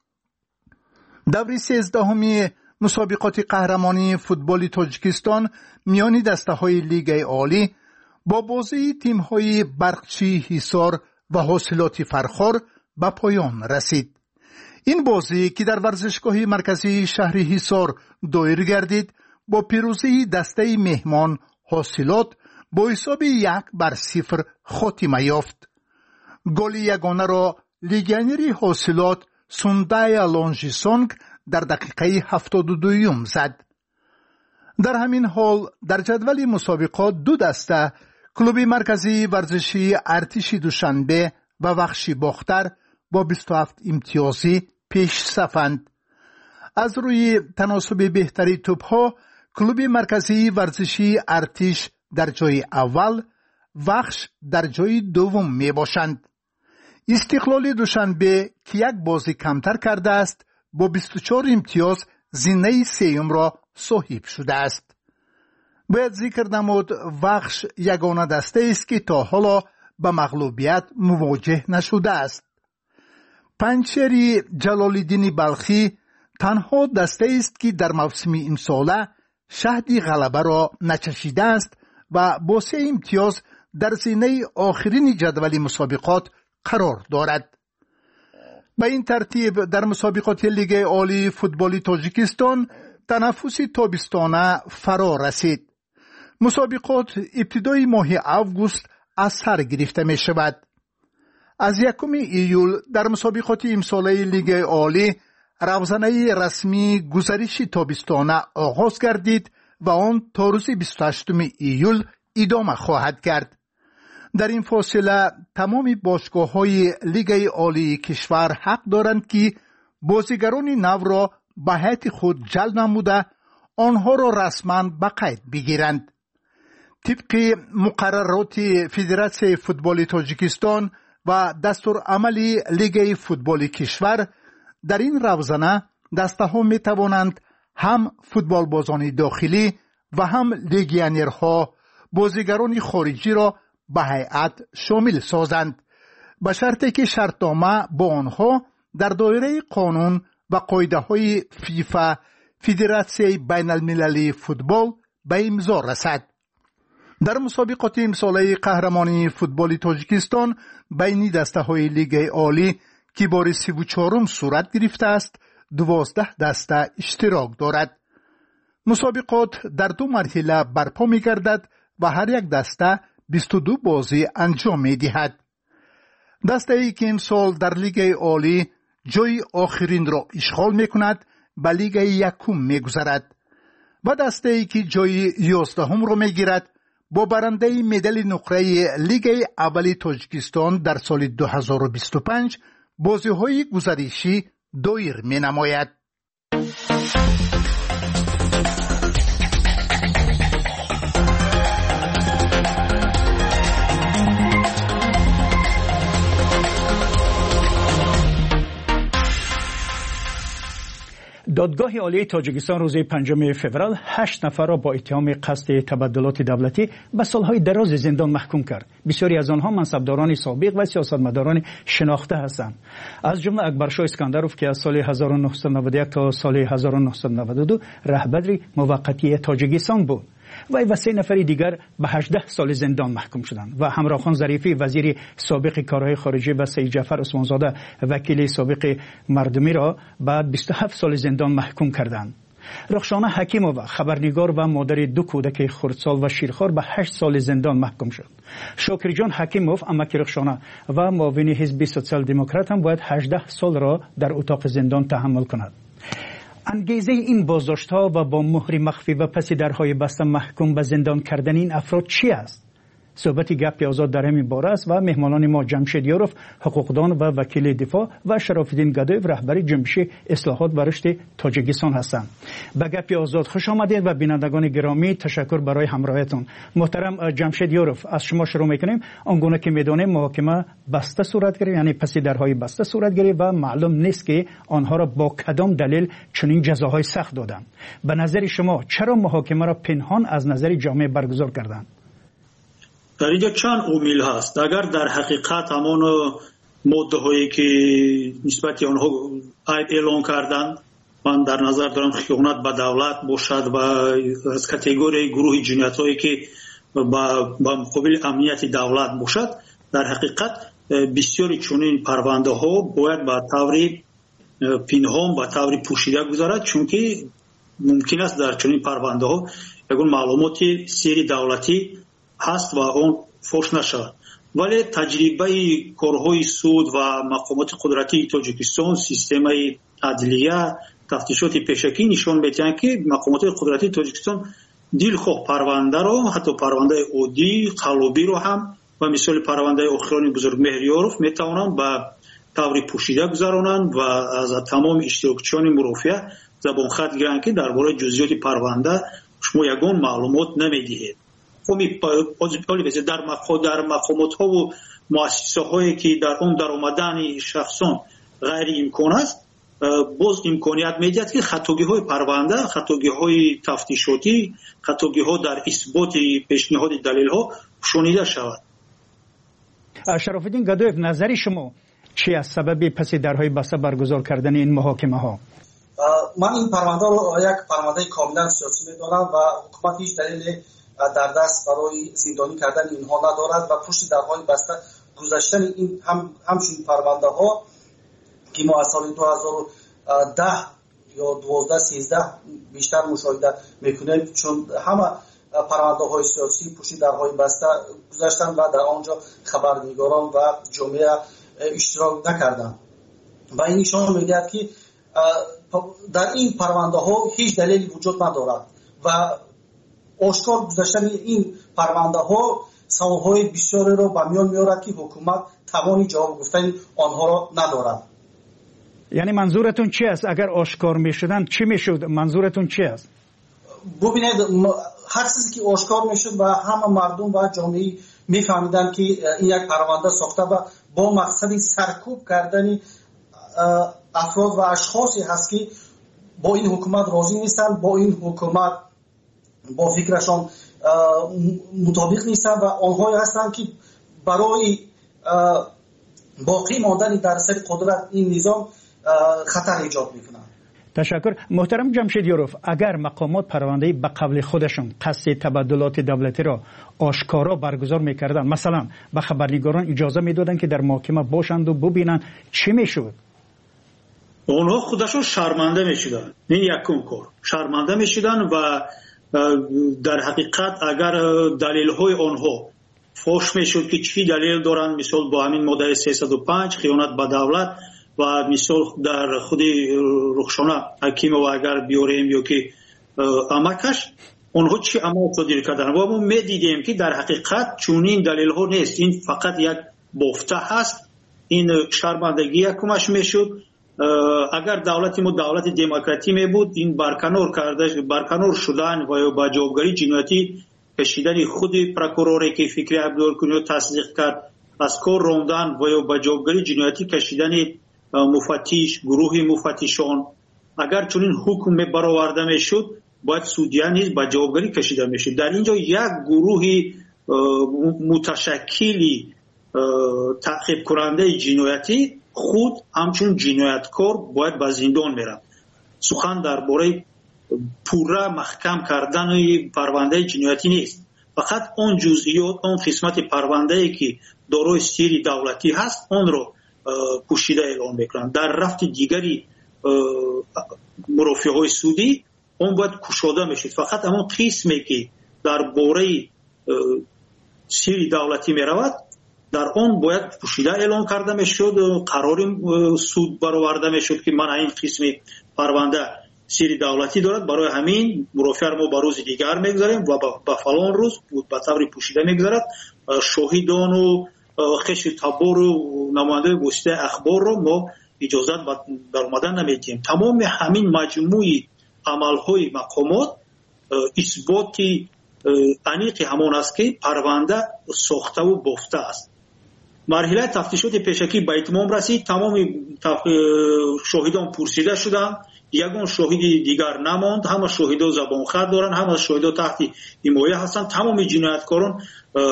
دور 13 مسابقات قهرمانی فوتبال تاجیکستان میان دسته‌های لیگ عالی با بازی تیم‌های برقچی حصار و حاصلات فرخار به پایان رسید. این بازی که در ورزشگاه مرکزی شهر حصار دایر گردید با پیروزی دسته مهمان حاصلات با حساب 1-0 خاتمه یافت. گل یگانه را لیگیونر حاصلات سوندای لونژیسونگ در دقیقه 72 زد. در همین حال در جدول مسابقات 2 دسته کلوب مرکزی ورزشی ارتش دوشنبه و وخش باختر با 27 امتیازی پیش صفند. از روی تناسب بهتری توپ‌ها کلوب مرکزی ورزشی ارتش در جای اول، وخش در جای دوم می باشند. استقلال دوشنبه که 1 بازی کمتر کرده است با 24 امتیاز زینه سوم را صاحب شده است. باید ذکر نمود وخش یگانه دسته است که تا حالا به مغلوبیت مواجه نشده است. پنچری جلال‌الدین بلخی تنها دسته است که در موسم امساله شهد غلبه را نچشیده است و با 3 امتیاز در زینه آخرین جدول مسابقات قرار دارد. به این ترتیب در مسابقات لیگ عالی فوتبال تاجیکستان تنفس تابستانه فرا رسید. مسابقات ابتدای ماه اوگوست از سر گرفته می شود. از 1 ایول در مسابقات امساله لیگ عالی روزنه رسمی گزارش تابستانه آغاز گردید و آن تا روز 28 ایول ادامه خواهد کرد. در این فاصله تمام باشگاه‌های لیگ عالی کشور حق دارند که بازیگران نو را به هیئت خود جلب نموده آنها را رسما به قید بگیرند. طبق مقررات فدراسیون فوتبال تاجیکستان و دستور عملی لیگ فوتبال کشور، در این روزنه دسته ها می توانند هم فوتبال بازان داخلی و هم لیگیونرها بازیگران خارجی را به هیئت شامل سازند، به شرطی که شرطنامه با آنها در دایره قانون و قاعده های فیفا فدراسیون بین المللی فوتبال به امضا رسد. در مسابقات امساله قهرمانی فوتبال تاجیکستان بین دسته های لیگ عالی که بار 34 صورت گرفته است 12 دسته اشتراک دارد. مسابقات در 2 مرحله برپا می گردد و هر یک دسته 22 بازی انجام می دهد. دسته ای که امسال در لیگ عالی جای آخرین را اشغال می کند به لیگ یکم می گذرد و دسته ای که جای 11 را می گیرد با برنده مدال نقره لیگ اول تاجیکستان در سال 2025 بازی های گزارشی دایر می نماید. دادگاه عالی تاجیکستان روز 5 فوریه 8 نفر را با اتهام قصد تبدلات دولتی به سالهای دراز زندان محکوم کرد. بسیاری از آنها منصبداران سابق و سیاستمداران شناخته هستند. از جمله اکبرشاه اسکندروف که از سال 1991 تا سال 1992 رهبر موقتی تاجیکستان بود. وی و 3 نفر دیگر به 18 سال زندان محکوم شدند و همراه خان ظریفی وزیر سابق کارهای خارجه و سید جعفر عثمانزاده وکیل سابق مردمی را بعد 27 سال زندان محکوم کردند. رخشانه حکیمووا خبرنگار و مادر 2 کودک خردسال و شیرخوار به 8 سال زندان محکوم شد. شاکر جان حکیموف امک رخشانه و معاون حزب سوسیال دموکرات هم باید 18 سال را در اتاق زندان تحمل کند. انگیزه این بازداشت‌ها و با مهر مخفی و پس درهای بسته محکوم به زندان کردن این افراد چی است؟ صحبت گپ آزاد در همین باره است و مهمانان ما جمشید یاروف حقوقدان و وکیل دفاع و شراف‌الدین گدایف رهبر جنبش اصلاحات و رشد تاجیکستان هستند. به گپ آزاد خوش آمدید و بینندگان گرامی تشکر برای همراهیتون. محترم جمشید یاروف، از شما شروع می‌کنیم. آنگونه که می‌دانیم محاکمه بسته صورت گرفت، یعنی پس درهای بسته صورت گرفت و معلوم نیست که آنها را با کدام دلیل چنین جزاهای سخت دادند. به نظر شما چرا محاکمه را پنهان از نظر جامعه برگزار کردند؟ در اینجا چند عامل هست. اگر در حقیقت همان ماده هایی که نسبت آنها عیب اعلان کردند، من در نظر دارم خیانت به دولت باشد و از کاتگوری گروه جنایت هایی که با مقابل امنیت دولت باشد، در حقیقت بسیاری چنین پرونده ها باید به طور پنهان و طور پوشیده گذارد، چون که ممکن است در چنین پرونده ها یگان معلومات سری دولتی هست و اون فوش نشود. ولی تجربه کارهای سود و مقامات قدرتی تاجیکستان، سیستم عدلیه، تفتیشات پیشکی نشان می‌دهند که مقامات قدرتی تاجیکستان دلخواه پرونده را، حتی پرونده عادی قلابی را هم و مثال پرونده آخران بزرگ مهریاروف میتوانند به طور پوشیده گذرانند و از تمام اشتراکچیان مرافعه زبان خط گیرند که درباره جزئیات پرونده شما یگان معلومات نمیدهید. در مقامات ها و مؤسسه هایی که در اون در آمدن شخصان غیر امکان است، باز امکانیت میدهد که خطاگی های پرونده، خطاگی های تفتیشاتی، خطاگی ها در اثبات پیشنهاد دلیل ها شنیده شود. شراف‌الدین گدایف، نظر شما چی است سبب پس درهای بسته برگزار کردن این محاکمه ها؟ من این پرونده رو یک پرونده کاملا سیاسی میدانم و حکومت هیچ دلیل در دست برای زندانی کردن اینها ندارد و پشت درهای بسته گذاشتن این همچنین پرونده ها که ما از سال 2010 یا 12-13 بیشتر مشاهده میکنیم، چون همه پرونده های سیاسی پشت درهای بسته گذاشتن و در آنجا خبرنگاران و جامعه اشتراک نکردن و این نشان میدهد که در این پرونده ها هیچ دلیلی وجود ندارد و آشکار گذاشتن این پرونده ها سوالهای بسیاری را به میان میارد که حکومت توانی جواب گفتن آنها را ندارد. یعنی منظورتون چی است؟ اگر آشکار میشدن چی میشد؟ منظورتون چی است؟ ببینید هر چیزی که آشکار میشد و همه مردم و جامعه میفهمیدن که این یک پرونده ساخته و با مقصد سرکوب کردن افراد و اشخاصی هست که با این حکومت راضی نیستن، با این حکومت با فکرشان مطابق نیستن و آنهایی هستند که برای باقی ماندن در سر قدرت این نظام خطر ایجاد میکنن. تشکر. محترم جمشید یوروف، اگر مقامات پرونده به قبل خودشون قصد تبادلات دولتی را آشکارا برگزار میکردن، مثلا به خبرنگاران اجازه میدادن که در محکمه باشند و ببینن، چی میشد؟ اونها خودشون شرمنده میشدن. این یکم کار شرمنده میشدن و در حقیقت اگر دلیل های آنها فوش میشد که چی دلیل دارن، مثال با همین ماده 305 خیانت به دولت و مثال در خود رخشانه حکیم و اگر بیاریم یا که امکش اونها چی عمل صادر کردن و ما میدیدیم که در حقیقت چونین دلیل ها نیست، این فقط یک بافته هست. این شرمندگی یکمش میشد. اگر دولت ما دولت دموکراتی می بود، این برکنار شدن و با جوابگری جنایتی کشیدن خود پروکوروری که فکری عبدالکنی تصدیق کرد، از کار راندن و با جوابگری جنایتی کشیدن مفتش، گروه مفتشان، اگر چنین حکم برآورده میشد باید سودیان نیز با جوابگری کشیده میشد. در اینجا یک گروه متشکلی تعقیب کننده جنایتی خود همچون جنایتکار باید به زندان میرن. سخن درباره پوره محکم کردن پرونده جنایتی نیست، فقط اون جزئیات، اون قسمت پرونده ای که دارای سری دولتی هست اون رو پوشیده اعلام میکنن. در رفت دیگری مرافعه های سودی اون باید کشوده میشید. فقط همون قسمی که درباره سری دولتی میرود در اون باید پوشیده اعلام کرده میشد، قرار سود برآورده میشد که من این قسم پرونده سری دولتی دارد، برای همین مرافعه ما به روز دیگر میگذاریم و به فلان روز به طور پوشیده میگذارد. شاهدان و خش تبار و نماینده واسطه اخبار رو ما اجازه در اومدن نمیدیم. تمام همین مجموعی عملهای مقامات اثباتی انیقی همون است که پرونده ساخته و بافته است. مرحله تفتیشات پیشکی به اتمام رسید. تمام شاهدان پرسیده شدند، یگان شاهدی دیگر نماند. همه شاهدا زبان خط دارن، همه شاهدا تحت حمایه هستند. تمام جنایتکاران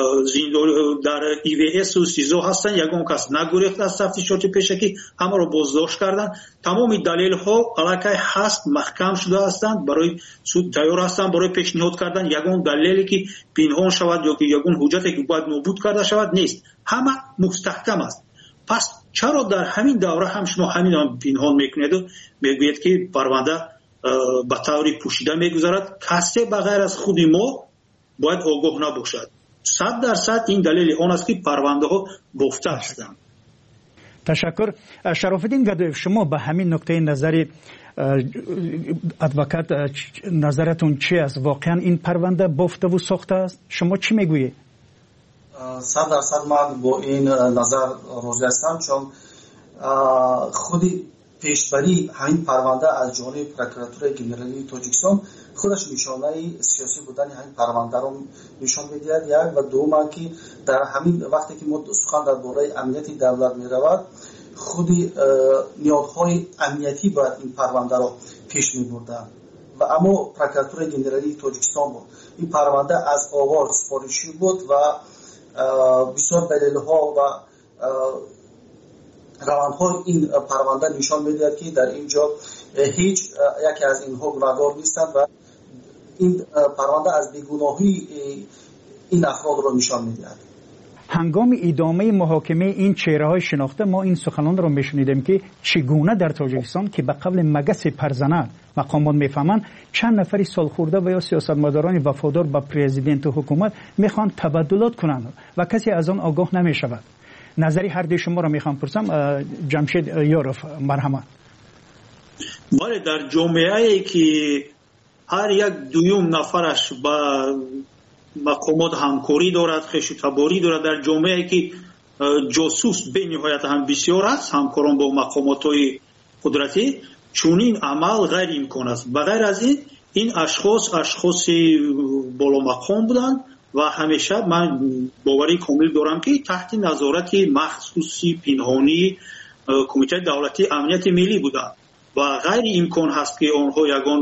در EVS و سیزو هستند. یگان کس نگریخت از تفتیشات پیشکی، همه را بازداشت کردند. تمام دلیل ها علاقه هست، محکم شده هستند، برای سود تیار هستند برای پیشنهاد کردن. یگان دلیلی که پنهان شود یا که یگان حجتی که باید نابود کرده شود نیست، همه مستحکم است. پس چرا در همین دوره هم شما همین پنهان میکنید و میگوید که پرونده به طوری پوشیده میگذارد؟ کسی بغیر از خود ما باید آگاه نباشد. 100% این دلیل آن است که پرونده ها بافته هستند. تشکر. شرافالدین گدایف، شما به همین نکته نظری ادوکات نظرتون چی است؟ واقعا این پرونده بافته و ساخته است؟ شما چی میگویید؟ 100% من با این نظر راضی هستم، چون خودی پیشبری همین پرونده از جانب پروکراتور گنرالی تاجیکستان خودش نشانه سیاسی بودن همین پرونده رو نشان میدهد. یک و دوم که در همین وقتی که ما سخن درباره امنیتی دولت میرود، خودی نیازهای امنیتی باید این پرونده رو پیش میبردن و اما پروکراتور گنرالی تاجیکستان بود. این پرونده از آغاز سفارشی بود و بسیار دلیل‌ها و روندهای این پرونده نشان می‌دهد که در اینجا هیچ یکی از اینها گناهکار نیستند و این پرونده از بیگناهی این افراد را نشان می‌دهد. هنگام ادامه محاکمه این چهره‌های شناخته ما این سخنان را می‌شنیدیم که چگونه در تاجیکستان که به قبل مگس پرزنه مقامات میفهمند چند نفری سالخورده و یا سیاستمداران وفادار به پرزیدنت و حکومت میخوان تبادلات کنند و کسی از آن آگاه نمیشود. نظری هر دوی شما را میخوام پرسم. جمشید یوروف، مرحمت. بله، در جامعه‌ای که هر یک دویم نفرش با مقامات همکاری دارد، خش و تباری دارد، در جامعه‌ای که جاسوس به نهایت هم بسیار است، همکاران با مقامات‌های قدرتی چونین عمل غیر امکان است. بغیر از این اشخاص بالا مقام بودند و همیشه من باوری کامل دارم که تحت نظارت مخصوصی پنهانی کمیته دولتی امنیت ملی بودند و غیر امکان هست که آنها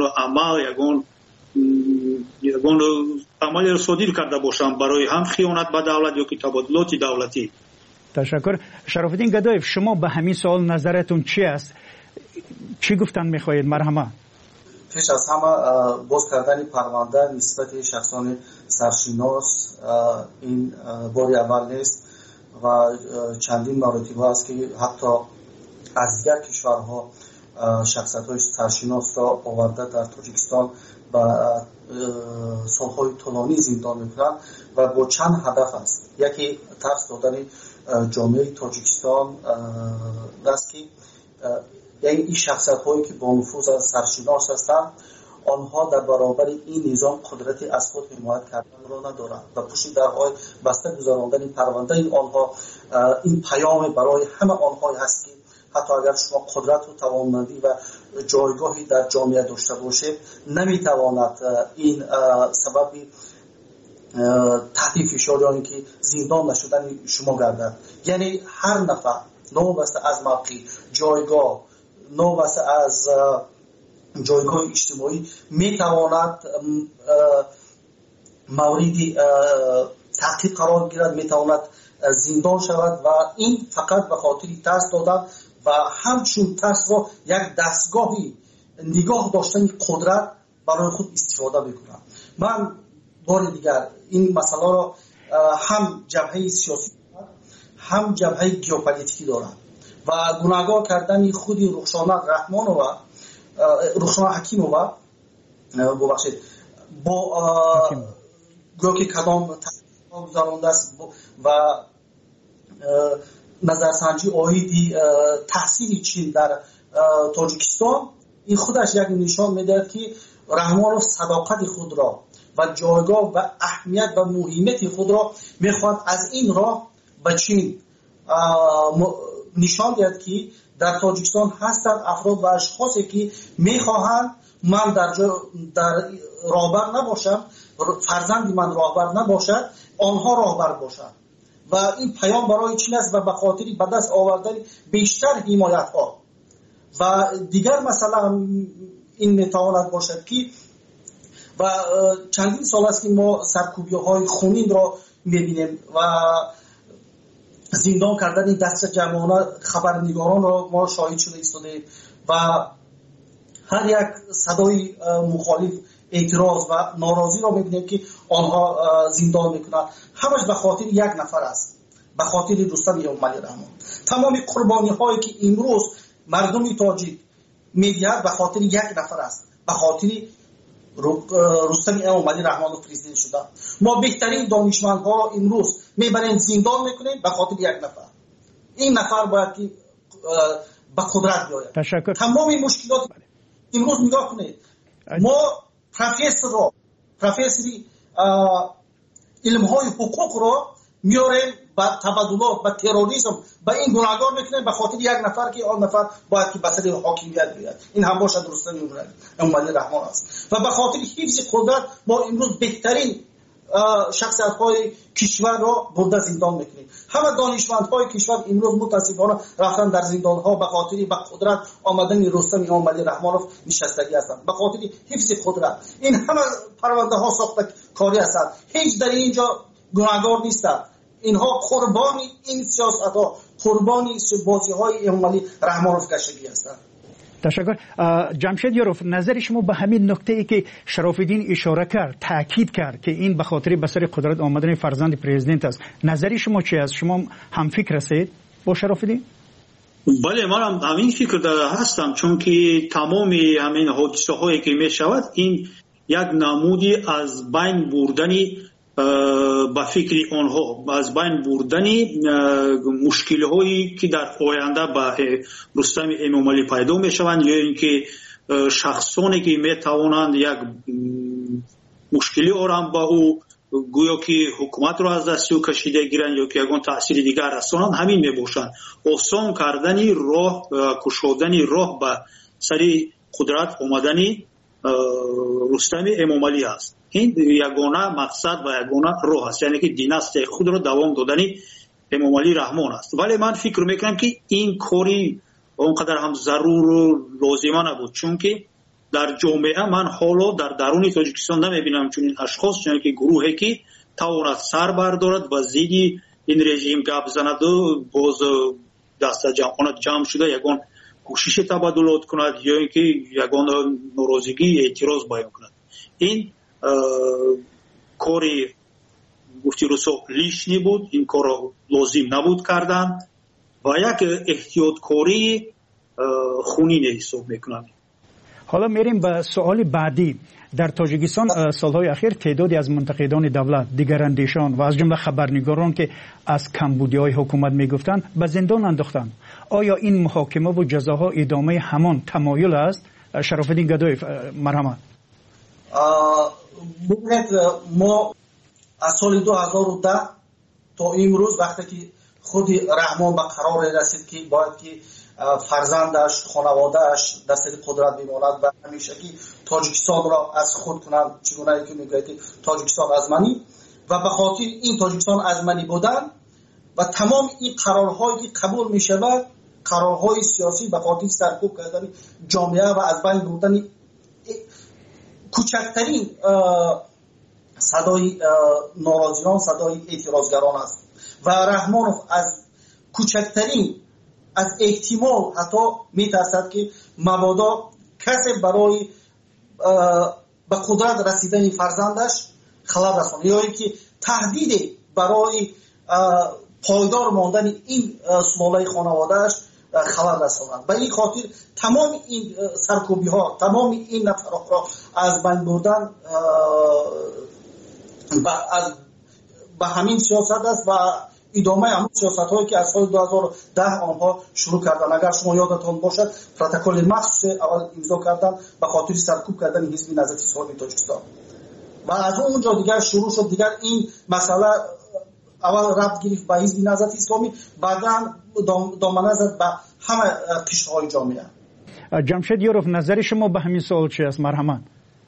یگان عمل را صادر کرده باشند برای هم خیانت به دولت یا که تبادلات دولتی. تشکر. شرف الدین گدایف، شما به همین سوال نظرتون چی است؟ چی گفتن میخواهید؟ مرحمه. پیش از همه باز کردن پرونده نسبت شخصان سرشناس این باری اول نیست و چندین مراتب است که حتی از دیگر کشورها شخصیت‌های سرشناس را آورده در تاجیکستان و سالهای طولانی زندان میکنند و با چند هدف است. یکی ترس دادن جامعه تاجیکستان است که یعنی این شخصیت هایی که با نفوذ سرشناس هستند آنها در برابر این نظام قدرتی از خود حمایت کردن را ندارند و پشت درهای بسته گذراندن پرونده آنها این پیام برای همه آنها هست که حتی اگر شما قدرت و توانمندی و جایگاهی در جامعه داشته باشید نمیتواند این سبب تحت فشار یا اینکه زندان نشدن شما گردد. یعنی هر نفر نوبسته از موقع جایگاه نوبسته از جایگاه اجتماعی میتواند مورد تحقیق قرار گیرد، میتواند زندان شود و این فقط به خاطر ترس دادن و همچون ترس را یک دستگاهی نگاه داشتن قدرت برای خود استفاده میکنند. من بار دیگر این مسئله را هم جبهه سیاسی هم جبهه گیوپولیتیکی دارند و گناهگار کردن خود رخشان حکیمووا ببخشید با گویا که کدام تحقیق گذرانده است و نظرسنجی آیدی تحصیل چین در تاجیکستان این خودش یک نشان میدهد که رحمانوف صداقت خود را و جایگاه و اهمیت و مهمیت خود را میخواد از این راه به چین نشان دهد که در تاجیکستان هستند افراد و اشخاصی که میخواهند من در راهبر نباشم، فرزند من راهبر نباشد، آنها راهبر باشند و این پیام برای چین است و به خاطر به دست آوردن بیشتر حمایت ها و دیگر مثلا این میتواند باشد که و چندین سال است که ما سرکوبی های خونین را میبینیم و زندان کردن دست جمعانه خبرنگاران را ما شاهد شده ایستادیم و هر یک صدای مخالف اعتراض و ناراضی را میبینیم که آنها زندان میکنند. همش به خاطر یک نفر است، به خاطر رستم امامعلی رحمان. تمام قربانی هایی که امروز مردم تاجیک میدهد به خاطر یک نفر است، به خاطر رستم امامعلی رحمان پرزیدنت شده. ما بهترین دانشمندها را امروز میبریم زندان میکنیم به خاطر یک نفر. این نفر باید که به قدرت بیاید. تشکر. تمام مشکلات امروز نگاه کنید، ما پروفسوری علم‌های حقوق را میاریم با تبادلات با تروریسم با این گناهگار میکنیم به خاطر یک نفر که آن نفر باید که بسر حاکمیت بیاد. این هم باشد رستم امامعلی رحمان است و به خاطر حفظ قدرت ما امروز بهترین شخصیت‌های کشور را برده زندان میکنیم. همه دانشمندهای کشور امروز متاسفانه رفتن در زندان‌ها به خاطر به قدرت آمدن رستم امامعلی رحمانوف نشستگی هستند، به خاطر حفظ قدرت. این همه پرونده ها ساخته کاری هستند، هیچ در اینجا گناهگار نیستند. اینها قربانی این سیاست‌ها، قربانی بازی‌های امامعلی رحمانوف گشتگی هستند. تشکر. جمشید یاروف، نظر شما به همین نکته ای که شرف الدین اشاره کرد، تاکید کرد که این به خاطر به سر قدرت آمدن فرزند پرزیدنت است، نظر شما چی است؟ شما هم فکر هستید با شرف الدین؟ بله، من هم همین فکر هستم، چون که تمام همین حادثه هایی که می شود این یک نمودی از بین بردنی با فکر آنها، از بین بردنی مشکل هایی که در آینده با رستم امامعلی پیدا می شوند یا اینکه شخصانی که می توانند یک مشکلی آرام با او گویا که حکومت رو از دست او کشیده گیرن یا که یگان تأثیر دیگر رسانند همین میباشند. آسان کردنی راه، کشودنی راه به سری قدرت اومدنی رستم امامعلی است. این یگانه مقصد و یگانه راه است، یعنی که دیناست خود رو دوام دادنی امامعلی رحمان است. ولی من فکر میکنم که این کاری اونقدر هم ضرور و لازمه نبود، چون که در جامعه من حالا در درون تاجیکستان نمیبینم چون این اشخاص، چون که گروهی که تواند سر بردارد و زیدی این رژیم گپ زند و باز دست جمع شده یگان کوشش تبادلات کند یا اینکه یگان ناراضگی اعتراض بیان کند. این کاری گفتی روسو لیشنی بود، این کار لازم نبود کردن و یک احتیاط کاری خونین حساب میکنم. حالا میریم به سوال بعدی. در تاجیکستان سالهای اخیر تعدادی از منتقدان دولت، دیگراندیشان و از جمله خبرنگاران که از کمبودی‌های حکومت میگفتند به زندان انداختند. آیا این محاکمه و جزاها ادامه همان تمایل است؟ شرافالدین گدایی، مرحمت. ما از سال 2010 تا امروز وقتی که خود رحمان به قرار رسید که باید که فرزندش، خانوادهش در سر قدرت بماند و همیشه که تاجیکستان را از خود کنند، چگونه که میگه که تاجیکستان ازمنی و به خاطر این تاجیکستان ازمنی بودن و تمام این قرارهایی که قبول می شود، قرارهای سیاسی به خاطر سرکوب کردن جامعه و از بین بردن کوچکترین صدای ناراضیان، صدای اعتراضگران است و رحمانوف از کوچکترین از احتمال حتی میترسد که مبادا کسی برای به قدرت رسیدن فرزندش خلل رساند یا اینکه تهدید برای پایدار ماندن این سلاله خانوادهش خلل رساند. به این خاطر تمام این سرکوبی ها، تمام این نفرات را از بین بردن به همین سیاست است و ادامه همون سیاست هایی که از سال 2010 آنها شروع کردن. اگر شما یادتان باشد پروتکل مخصوص اول امضا کردن به خاطر سرکوب کردن حزب نهضت اسلامی تاجیکستان و از اونجا دیگر شروع شد. دیگر این مسئله اول ربط گرفت به حزب نهضت اسلامی، بعدا دامنه زد به همه قشرهای جامعه. جمشید یوروف، نظر شما به همین سوال چی است؟ مرحمت.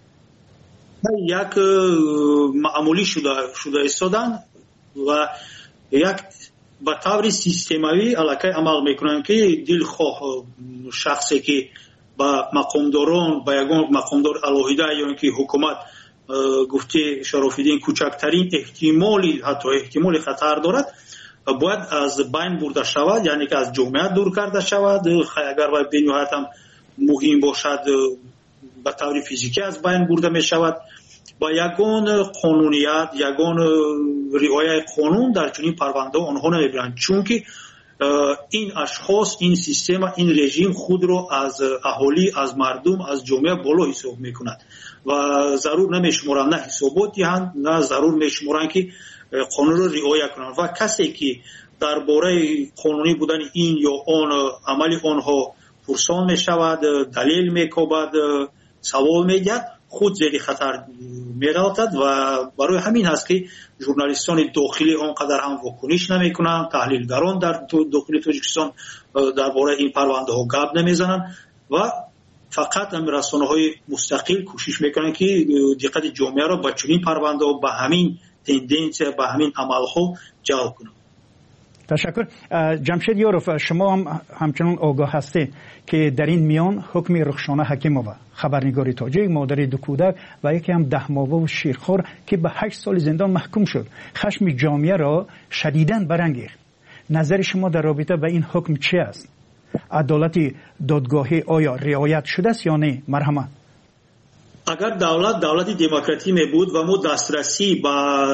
یک معمولی شده ایستادن و یک به طور سیستمایی علاقه عمل میکنن که دلخواه شخصی که با مقامداران، با یگان مقامدار الهیده یا اینکه حکومت گفته شرافالدین کوچکترین احتمالی حتی احتمال خطر دارد باید از بین برده شود، یعنی که از جامعه دور کرده شود. اگر باید بنیهایت هم مهم باشد به طور فیزیکی از بین برده می شود. با یگان قانونیت، یگان رعایت قانون در چنین پرونده آنها نمیبرند، چون که این اشخاص، این سیستم، این رژیم خود رو از اهالی، از مردم، از جامعه بالا حساب میکند و ضرور نمیشمارند، نه حسابات دهند، نه ضرور میشمارند که قانون رو رعایت کنند و کسی که درباره قانونی بودن این یا آن عمل آنها پرسان میشود، دلیل میکوبد، سوال میگد، خود زیر خطر می‌افتد و برای همین هست که ژورنالیستان داخلی آنقدر هم واکنش نمی‌کنند، تحلیلگران در داخل تاجیکستان درباره این پرونده ها گپ نمیزنند و فقط هم رسانه‌های مستقل کوشش میکنند که دقت جامعه را به چنین پرونده ها، به همین تندنس، به همین عمل‌ها جلب کنند. تشکر. جمشید یوروف، شما هم همچنان آگاه هستید که در این میان حکم رخشانه حکیمووا، خبرنگار تاجیک، مادر دو کودک و یکی هم 10 ماهه و شیرخوار که به 8 سال زندان محکوم شد، خشم جامعه را شدیداً برانگیخت. نظر شما در رابطه با این حکم چی است؟ عدالت دادگاهی آیا رعایت شده است یا نه؟ مرحمت. اگر دولت دموکراتی می بود و ما دسترسی به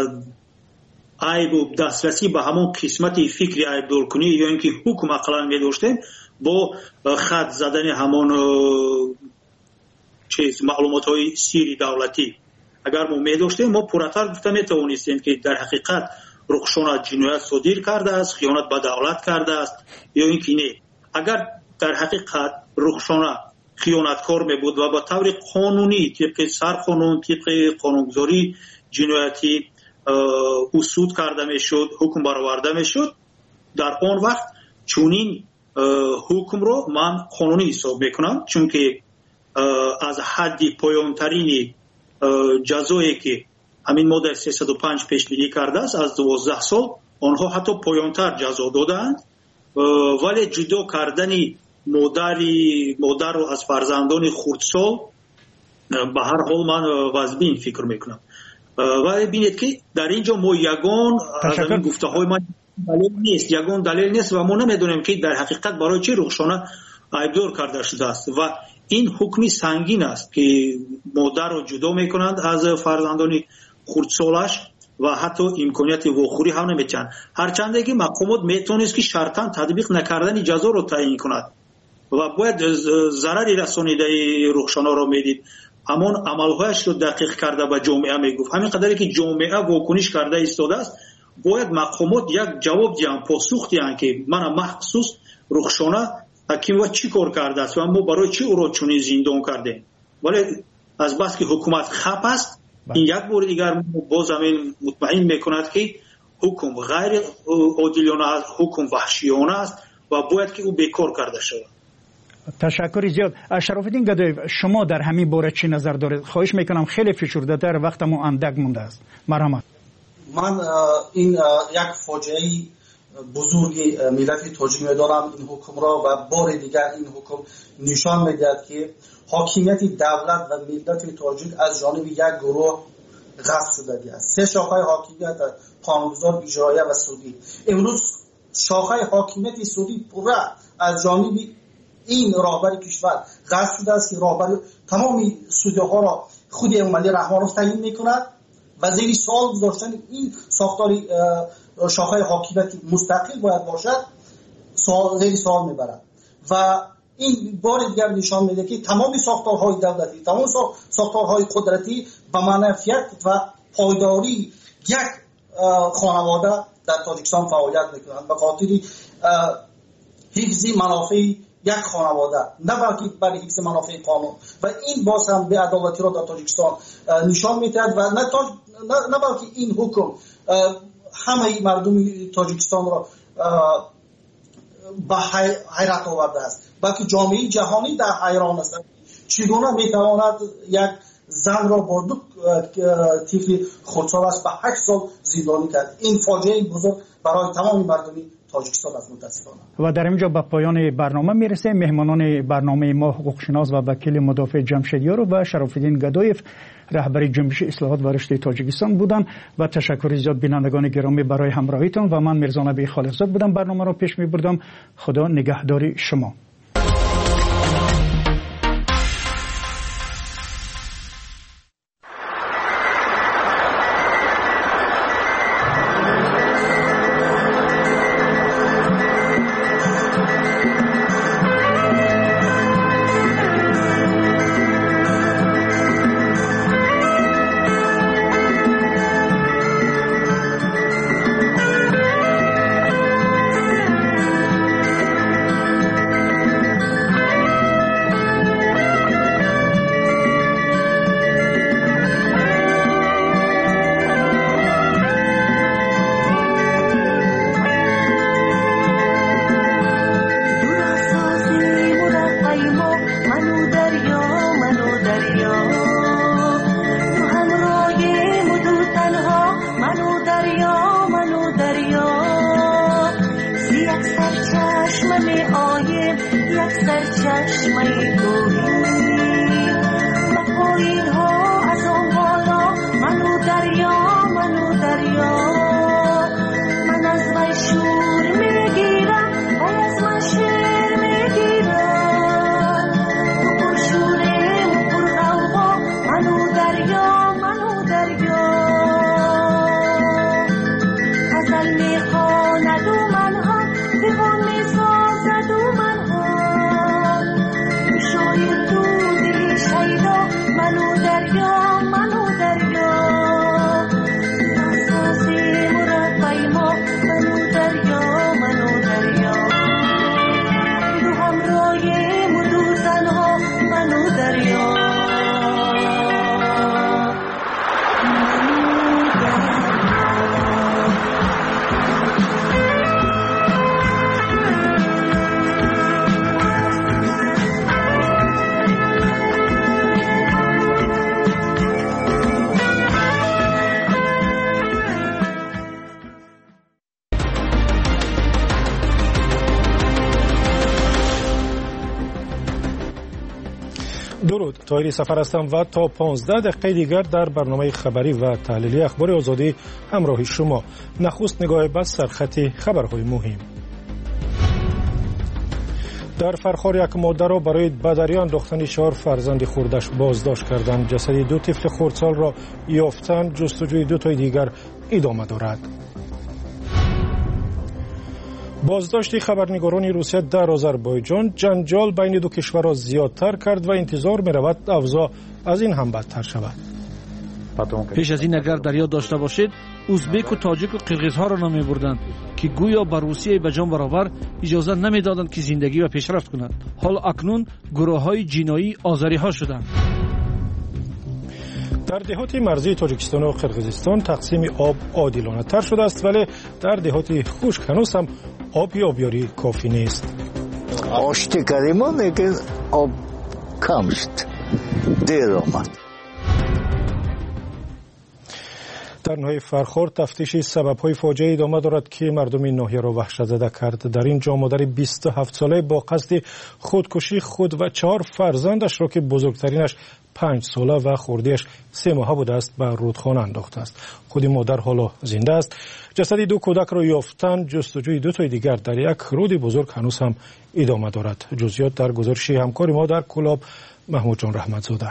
عیب، دسترسی به همون قسمت فکری عیب دور کنی یا اینکه حکم اقلا می داشتیم با خط زدن همون معلومات های سیری دولتی اگر ما می داشتیم، ما پراتر گفته می توانستیم که در حقیقت رخشانه جنایت صادر کرده است، خیانت به دولت کرده است یا اینکه نه. اگر در حقیقت رخشانه خیانتکار می بود و با طور قانونی طبق سرقانون، طبق قانونگذاری جنایتی او سود کرده میشد، حکم برآورده میشد، در آن وقت چونین حکم رو من قانونی حساب میکنم، چون که از حد پایانترین جزایی که همین ماده 305 پیشبینی کرده است از 12 سال، آنها حتی پایانتر جزا دادند، ولی جدا کردن مادر رو از فرزندان خردسال به هر حال من واجبین فکر میکنم. ولی بینید که در اینجا ما یگان از این گفته های من یگان دلیل نیست و ما نمیدونیم که در حقیقت برای چه رخشانه عیبدار کرده شده است و این حکمی سنگین است که مادر رو جدا میکنند از فرزندان خردسالش و حتی امکانیت واخوری هم نمیتن، هرچند که مقامات میتونست که شرطاً تطبیق نکردن جزا رو تعیین کند و باید ضرری رسانیده رخشانه رو میدید، همون عملهایش رو دقیق کرده به جامعه میگفت. همین قدری که جامعه واکنش کرده ایستاده است، باید مقامات یک جواب دیان، پاسخ دیان که من مخصوص رخشانه حکیم و چی کار کرده است و ما برای چی او را چنین زندان کرده. ولی از بس که حکومت خپ است، این یک بار دیگر باز همین مطمئن میکند که حکم غیر عادلانه است، حکم وحشیانه است و باید که او بیکار کرده شود. تشکر زیاد. شراف‌الدین گدایف، شما در همین باره چی نظر دارید؟ خواهش میکنم خیلی فشرده تر، وقتمون اندک مونده است. مرحمت. من این یک فاجعه بزرگی ملت تاجیک میدانم این حکم را و بار دیگر این حکم نشان میدهد که حاکمیت دولت و ملت تاجیک از جانب یک گروه غصب شده است. سه شاخه حاکمیت قانونگذار، اجرایی و سودی. امروز شاخه حاکمیت سودی پورا از جانب این راهبر کشور غصب شده است که راهبر تمام سودی ها را خود امامعلی رحمانوف تعیین میکند و زیر سوال گذاشتن این ساختار شاخه حاکمیت مستقل باید باشد زیر سوال میبرد و این بار دیگر نشان میده که تمام ساختارهای دولتی، تمام ساختارهای قدرتی به منفعت و پایداری یک خانواده در تاجیکستان فعالیت میکنند به خاطر حفظ منافع یک خانواده، نه بلکه برای حفظ منافع قانون و این باز هم به عدالتی را در تاجیکستان نشان میدهد و نه بلکه این حکم همه مردم تاجیکستان را به حیرت آورده است، بلکه جامعه جهانی در حیران است چگونه میتواند یک زن را با دو طفل خردسال است به 8 سال زندانی کرد. این فاجعه بزرگ برای تمام مردم تاجیکستان است متاسفانه. و در اینجا به پایان برنامه میرسه. مهمانان برنامه ما حقوقشناس و وکیل مدافع جمشیدیارو و شراف‌الدین گدایف رهبر جنبش اصلاحات و رشد تاجیکستان بودند و تشکر زیاد بینندگان گرامی برای همراهیتان و من میرزا نبی خالقزاد بودم برنامه را پیش میبردم. خدا نگهدار شما. دریا درود، طاهری سفر هستم و تا 15 دقیقه دیگر در برنامه خبری و تحلیلی اخبار آزادی همراه شما. نخست نگاه به سرخط خبرهای مهم. در فرخار یک مادر را برای بدری انداختن 4 فرزند خردش بازداشت کردند. جسد 2 طفل خردسال را یافتند. جستجوی 2 تای دیگر ادامه دارد. بازداشت خبرنگاران روسیه در آذربایجان جنجال بین 2 کشورها زیادتر کرد و انتظار می رود اوضاع از این هم بدتر شود. پیش از این اگر در یاد داشته باشید ازبک و تاجیک و قرغیزها را نام بردند که گویا بر روسیه به جان برابر اجازه نمیدادند که زندگی و پیشرفت کنند. حال اکنون گروه‌های جنایی آذری‌ها شدند. در دهات مرزی تاجیکستان و قرغیزستان تقسیم آب عادلانه تر شده است، ولی در دهات خشک هنوز هم آبیاری کافی نیست. آشتی کردیم لیکن آب کم شد، دیر آمد. در ناحیه فرخار تفتیش سبب‌های فاجعه ادامه دارد که مردم این ناحیه را وحشت زده کرد. در این جا مادر 27 ساله با قصد خودکشی خود و 4 فرزندش را که بزرگترینش 5 ساله و خردیش 3 ماهه بوده است به رودخانه انداخته است. خود مادر حالا زنده است. جسد 2 کودک را یافتند. جستجوی 2 تای دیگر در یک رود بزرگ هنوز هم ادامه دارد. جزئیات در گزارش همکار ما در کلاب محمود جان رحمتزاده.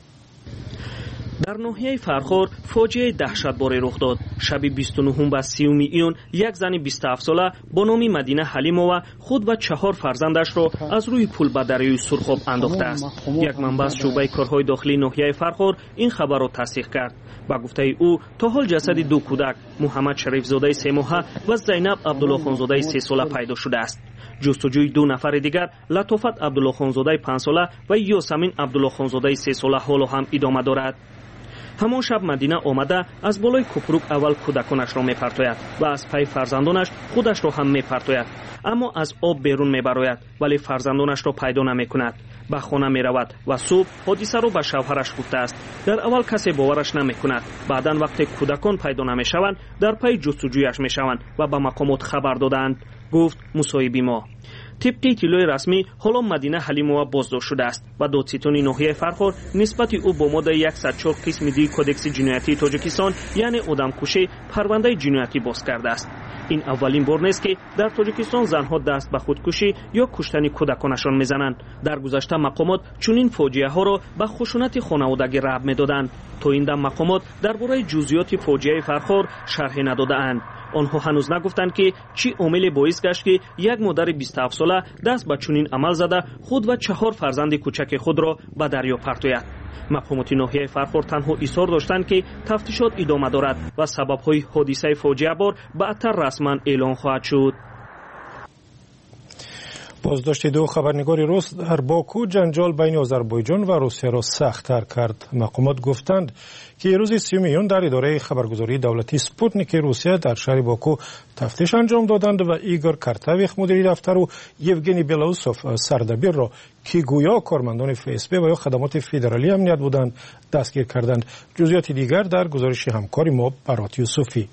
در ناحیه فرخار فاجعه دهشتباری رخ داد. شب 29 و 30 ایون یک زن 27 ساله با نام مدینه حلیمова خود و 4 فرزندش را از روی پل به دریای سرخاب انداخته است. یک منبع از شعبه کارهای داخلی ناحیه فرخار این خبر را تصدیق کرد. با گفته او تا حال جسد 2 کودک محمد شریف زاده 3 ماهه و زینب عبدالله خانزاده 3 ساله پیدا شده است. جستجوی 2 نفر دیگر لطافت عبدالله خانزاده 5 ساله و یاسمین عبدالله خانزاده 3 ساله حالا هم ادامه دارد. همان شب مدینه آمده از بالای کپروک اول کودکانش را میپرتاید و از پای فرزندانش خودش را هم میپرتاید، اما از آب بیرون میبراید ولی فرزندانش را پیدا نمیکند. به خانه میرود و صبح حادثه را به شوهرش گفته است. در اول کسی باورش نمیکند. بعدا وقتی کودکان پیدا نمیشوند در پای جستجویش میشوند و به مقامات خبر دادند، گفت مصاحبی ما. طبق اطلاع رسمی حالا مدینه حلیمova بازداشت شده است و دادستان ناحیه فرخار نسبت او با ماده 104 قسم دی کدکس جنایتی تاجیکستان یعنی آدمکشی پرونده جنایتی باز کرده است. این اولین بار نیست که در تاجیکستان زنها دست به خودکشی یا کشتن کودکانشان میزنند. در گذشته مقامات چنین فاجعه ها را به خشونت خانوادگی ربط میدادند. تا این دم مقامات درباره جزئیات فاجعه فرخار شرح ندادند. آنها هنوز نگفتند که چی عامل باعث گشت که یک مادر 27 ساله دست به چنین عمل زده خود و 4 فرزند کوچک خود را به دریا پرتاید. مقامات ناحیه فرخار تنها اصرار داشتند که تفتیشات ادامه دارد و سبب‌های حادثه فاجعه بار بعدتر رسما اعلان خواهد شد. بازداشت 2 خبرنگار روس در باکو جنجال بین آذربایجان و روسیه را سخت‌تر کرد. مقامات گفتند که روز 30 میون در اداره خبرگزاری دولتی سپوتنیک روسیه در شهر باکو تفتیش انجام دادند و ایگور کارتاویخ مدیر دفتر و یوگنی بلاوسوف سردبیر را که گویا کارمندان FSB و یا خدمات فدرالی امنیت بودند دستگیر کردند. جزئیات دیگر در گزارش همکار ما برات یوسفی.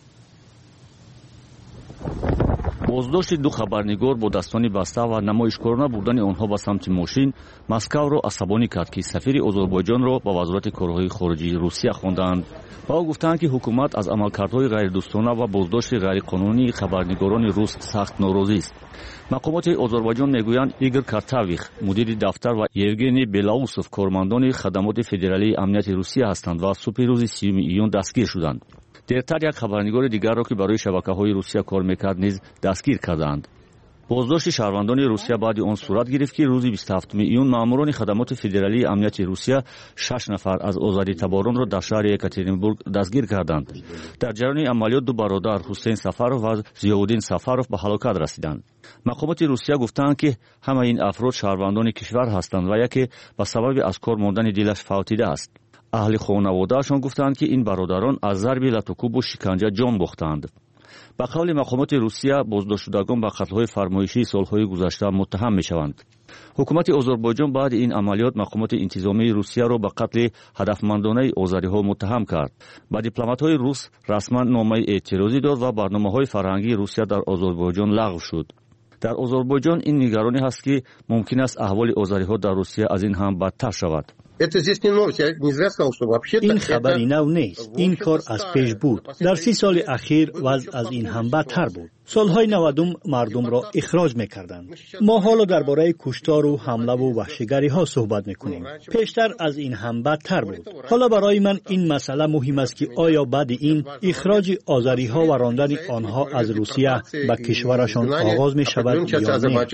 بازداشت 2 خبرنگار با دستان بسته و نمایشکارانه بردن آنها به سمت ماشین مسکو را عصبانی کرد که سفیر آذربایجان را به وزارت کارهای خارجی روسیه خواندند و او گفتند که حکومت از عملکردهای غیردوستانه و بازداشت غیرقانونی خبرنگاران روس سخت ناراضی است. مقامات آذربایجان میگویند ایگور کارتاویخ مدیر دفتر و یوگنی بلاوسوف کارمندان خدمات فدرالی امنیت روسیه هستند و صبح روز 30 ایون دستگیر شدند. دیرتر یک خبرنگار دیگر را که برای شبکه‌های روسیه کار می‌کرد نیز دستگیر کردند. بازداشت شهروندان روسیه بعد آن صورت گرفت که روز 27 ایون ماموران خدمات فدرالی امنیت روسیه 6 نفر از آزادی طلبان را در شهر یکاترینبورگ دستگیر کردند. در جریان عملیات 2 برادر حسین سفروف و ضیاءالدین سفروف به هلاکت رسیدند. مقامات روسیه گفتند که همه این افراد شهروندان کشور هستند و یکی به سبب از کار ماندن دلش فوتیده است. اهل خانواده‌شان گفتند که این برادران از ضرب لطوکوب و شکنجه جان باختند. به قول مقامات روسیه بازداشت شدگان به قتل‌های فرمایشی سال‌های گذشته متهم می‌شوند. حکومت آذربایجان بعد این عملیات مقامات انتظامی روسیه را به قتل هدفمندانه آذری‌ها متهم کرد. با دیپلمات‌های روس رسما نامه اعتراضی داد و برنامه‌های فرهنگی روسیه در آذربایجان لغو شد. در آذربایجان این نگرانی هست که ممکن است احوال آذری‌ها در روسیه از این هم بدتر شود. این خبری نو نیست. این کار از پیش بود. در 30 سال اخیر وضع از این هم بدتر بود. سالهای 90 مردم را اخراج میکردند. ما حالا درباره کشتار و حمله و وحشیگری ها صحبت میکنیم. پیشتر از این هم بدتر بود. حالا برای من این مسئله مهم است که آیا بعد این اخراج آذری ها و راندن آنها از روسیه به کشورشان آغاز می شود یا نه؟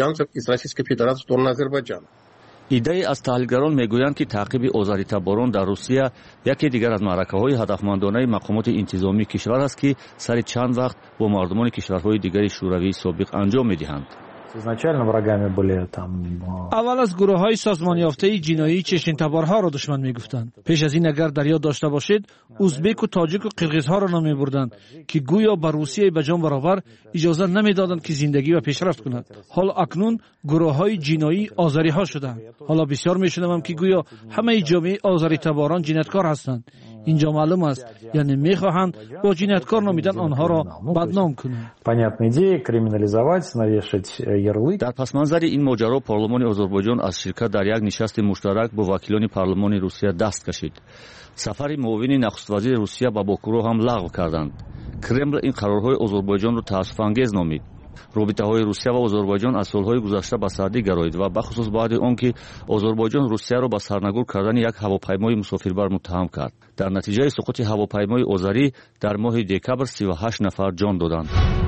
ایده از تحلیلگران میگویند که تعقیب آذری تباران در روسیه یکی دیگر از معرکه‌های هدفمندانه مقامات انتظامی کشور است که سر چند وقت با مردمان کشورهای دیگر شوروی سابق انجام می‌دهند. اول از گروه‌های سازمان یافته جنایی چشن تبارها را دشمن می‌گفتند. پیش از این اگر در یاد داشته باشید ازبک و تاجیک و قرغیزها را نام می‌بردند که گویا بر روسیه به جان برابر اجازه نمی‌دادند که زندگی و پیشرفت کند. حال اکنون گروه‌های جنایی آذری‌ها شدند. حالا بسیار می‌شنوم که گویا همه جامعه آذری تباران جنایتکار هستند. اینجا معلوم است یعنی می‌خواهند با جنایتکار نامیدن آنها را بدنام کنند. در پس منظر این ماجرا پارلمان آذربایجان از شرکت در یک نشست مشترک با وکیلان پارلمان روسیه دست کشید. سفر معاون نخست وزیر روسیه به باکو هم لغو کردند. کرمل این قرارهای آذربایجان را تأسف انگیز نامید. رابطه‌های روسیه و آذربایجان از سالهای گذشته به سردی گرایید و به خصوص بعد آنکه آذربایجان روسیه را به سرنگون کردن یک هواپیمای مسافربر متهم کرد. در نتیجه سقوط هواپیمای آذری در ماه دکبر 38 نفر جان دادند.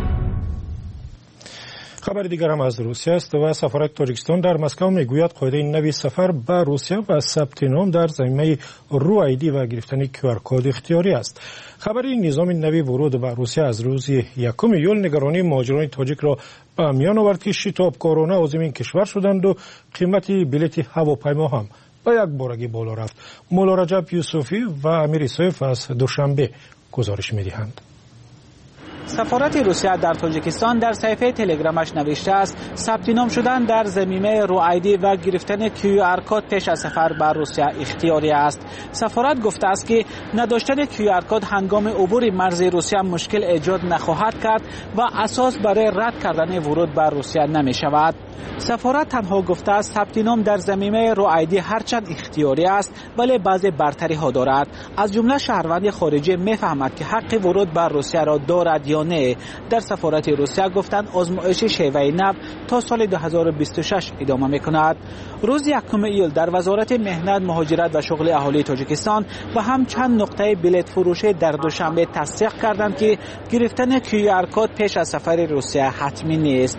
خبر دیگر هم از روسیه است و سفارت تاجیکستان در مسکو میگوید قاعده نوی سفر به روسیه و ثبت نام در زمینه رو آیدی و گرفتن QR کد اختیاری است. خبر نظام نوی ورود به روسیه از روز 1 ایول نگرانی مهاجران تاجیک را به میان آورد که شتابکارانه عازم این کشور شدند و قیمت بلیط هواپیما هم به یک بارگی بالا رفت. مولا رجب یوسفی و امیر سیف از دوشنبه گزارش می‌دهند. سفارت روسیه در تاجیکستان در صفحه تلگرامش نوشته است ثبت نام شدن در ضمیمه رو آیدی و گرفتن QR کد پیش از سفر به روسیه اختیاری است. سفارت گفته است که نداشتن QR کد هنگام عبور مرز روسیه مشکل ایجاد نخواهد کرد و اساس برای رد کردن ورود به روسیه نمی شود. سفارت تنها گفته است ثبت نام در ضمیمه رو آیدی هرچند اختیاری است ولی بعضی برتری ها دارد. از جمله شهروند خارجی میفهمد که حق ورود به روسیه را دارد یا نه. در سفارت روسیه گفتند آزمایش شیوه نو تا سال 2026 ادامه میکند. روز 1 ایول در وزارت مهنت، مهاجرت و شغل اهالی تاجیکستان و هم چند نقطه بلیط فروشی در دوشنبه تصدیق کردند که گرفتن QR کد پیش از سفر روسیه حتمی نیست.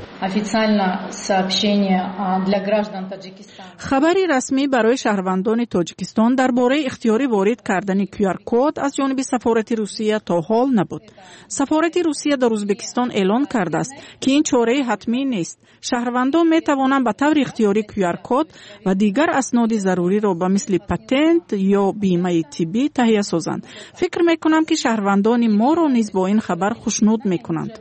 خبری رسمی برای شهروندان تاجیکستان درباره اختیاری وارد کردن QR کد از جانب سفارت روسیه تا حال نبود. سفارت روسیه در ازبکستان اعلان کرده است که این چاره حتمی نیست. شهروندان می توانند به طور اختیاری QR کد و دیگر اسناد ضروری را به مثل پتنت یا بیمه طبی تهیه سازند. فکر می کنم که شهروندان ما را نیز با این خبر خوشنود می کنند.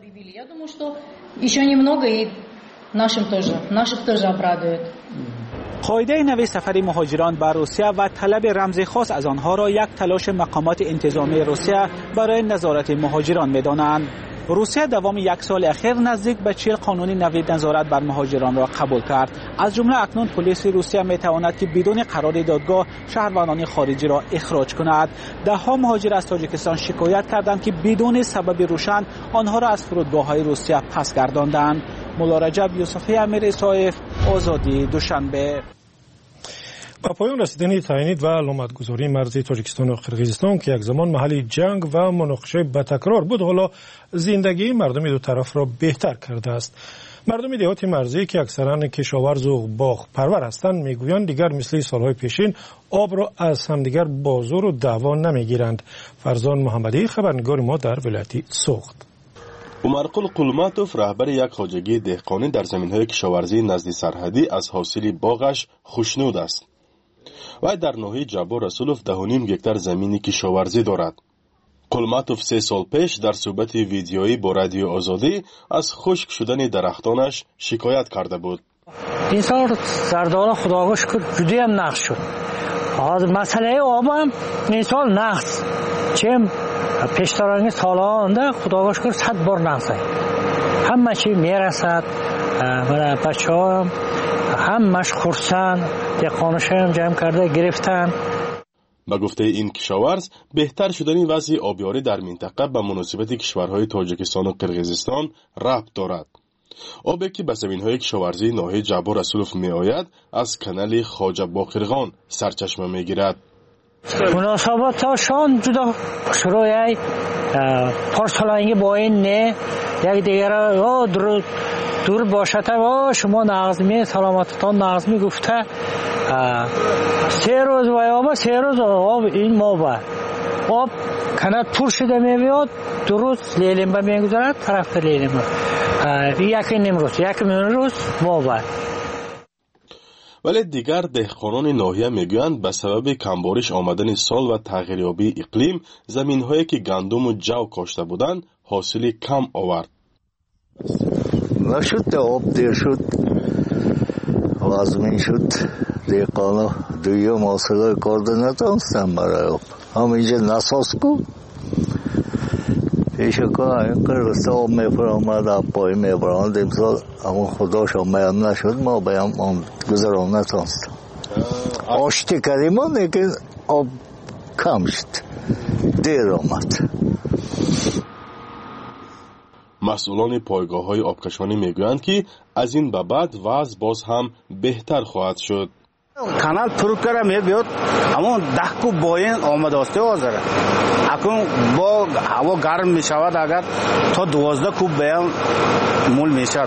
قاعده نوی سفر مهاجران به روسیه و طلب رمز خاص از آنها را یک تلاش مقامات انتظامی روسیه برای نظارت مهاجران می‌دانند. روسیه دوام 1 سال اخیر نزدیک به 40 قانون نوی نظارت بر مهاجران را قبول کرد. از جمله اکنون پلیس روسیه می‌تواند که بدون قرار دادگاه شهروندان خارجی را اخراج کند. ده‌ها مهاجر از تاجیکستان شکایت کردند که بدون سبب روشن آنها را از فرودگاه‌های روسیه پس گرداندند. مولا رجب یوسفی، امیر سایف، آزادی، دوشنبه. با پایان رسیدن تعیین و علامتگذاری مرزی تاجیکستان و قرقیزستان که یک زمان محل جنگ و مناقشه به تکرار بود، حالا زندگی مردم دو طرف را بهتر کرده است. مردم دهات مرزی که اکثرا کشاورز و باغ پرور هستند میگویند دیگر مثل سالهای پیشین آب را از همدیگر بازور و دعوا نمیگیرند. فرزان محمدی، خبرنگار ما در ولایت سوخت. عمرقل قلماتوف رهبر یک خواجگی دهقانی در زمین‌های کشاورزی نزد سرحدی از حاصل باغش خوشنود است. و در ناحیه جبار رسولوف 10.5 هکتار زمین کشاورزی دارد. قلماتوف 3 سال پیش در صحبت ویدیویی با رادیو آزادی از خشک شدن درختانش شکایت کرده بود. این سال زردالو خدا رو شکر جدی هم نقص شد. مسئله آب هم این سال نقص. چیم پیشترانی سالانده خدا رو شکر 100 بار نقصه. همه چی میرسد. برای بچه ها همش خرسند، دهقانش هم جمع کرده گرفتن. به گفته این کشاورز بهتر شدن وضع آبیاری در منطقه به مناسبت کشورهای تاجیکستان و قرقیزستان ربط دارد. آبی که به زمینهای کشاورزی ناحیه جبار رسولوف می آید از کانال خواجه باقرغان سرچشمه می گیرد. مناسبتشان جدا شروعی پارسالانگی با این نه یک دیگر دور باشد و شما نظمی سلامتتان نظمی گفته 3 روز و آب 3 روز آب این ما آب کانال پر شده میاد 2 روز لیلم به میگذارد طرف لیلم یک نمروز یک روز ما ولی دیگر دهقانان ناحیه میگویند به سبب کمبارش آمدن سال و تغییریابی اقلیم زمین‌هایی که گندم و جو کاشته بودند حاصلی کم آورد. نشد آب دیر شد وزمین شد دهقانا دویم حاصله کرده نتونستن برای آب همینجا نساس کو پیشکا این قرص آب میفرامد آب پای میبراند امسال اما خداش آمیم نشد ما بیم گذران نتونستم آشتی کردیم لیکن آب کم شد دیر آمد. مسئولان پایگاه‌های آبکشانی میگویند که از این به بعد وضع باز هم بهتر خواهد شد. کانال پر کرده میاد اما 10 کو باین آمده است آذر اکنون با هوا گرم میشود اگر تا 12 کوب بیان مول میشد.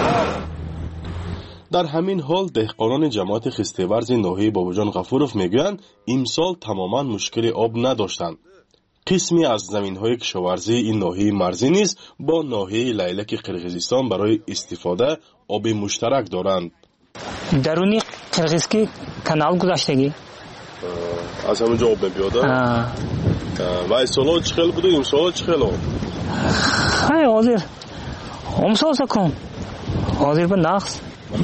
در همین حال دهقانان جماعت خسته‌ورز ناحیه باباجان غفوروف میگویند امسال تماما مشکل آب نداشتند. قسمی از زمین‌های کشاورزی این ناحیه مرزی نیز با ناحیه لیلک قرقیزستان برای استفاده آب مشترک دارند. درونی قرقیزکی کانال گذاشتگی از همونجا آب میاد. و امسال چخیل بوده امسال چخیل آب؟ های حاضر امسال سکن حاضر به نقص.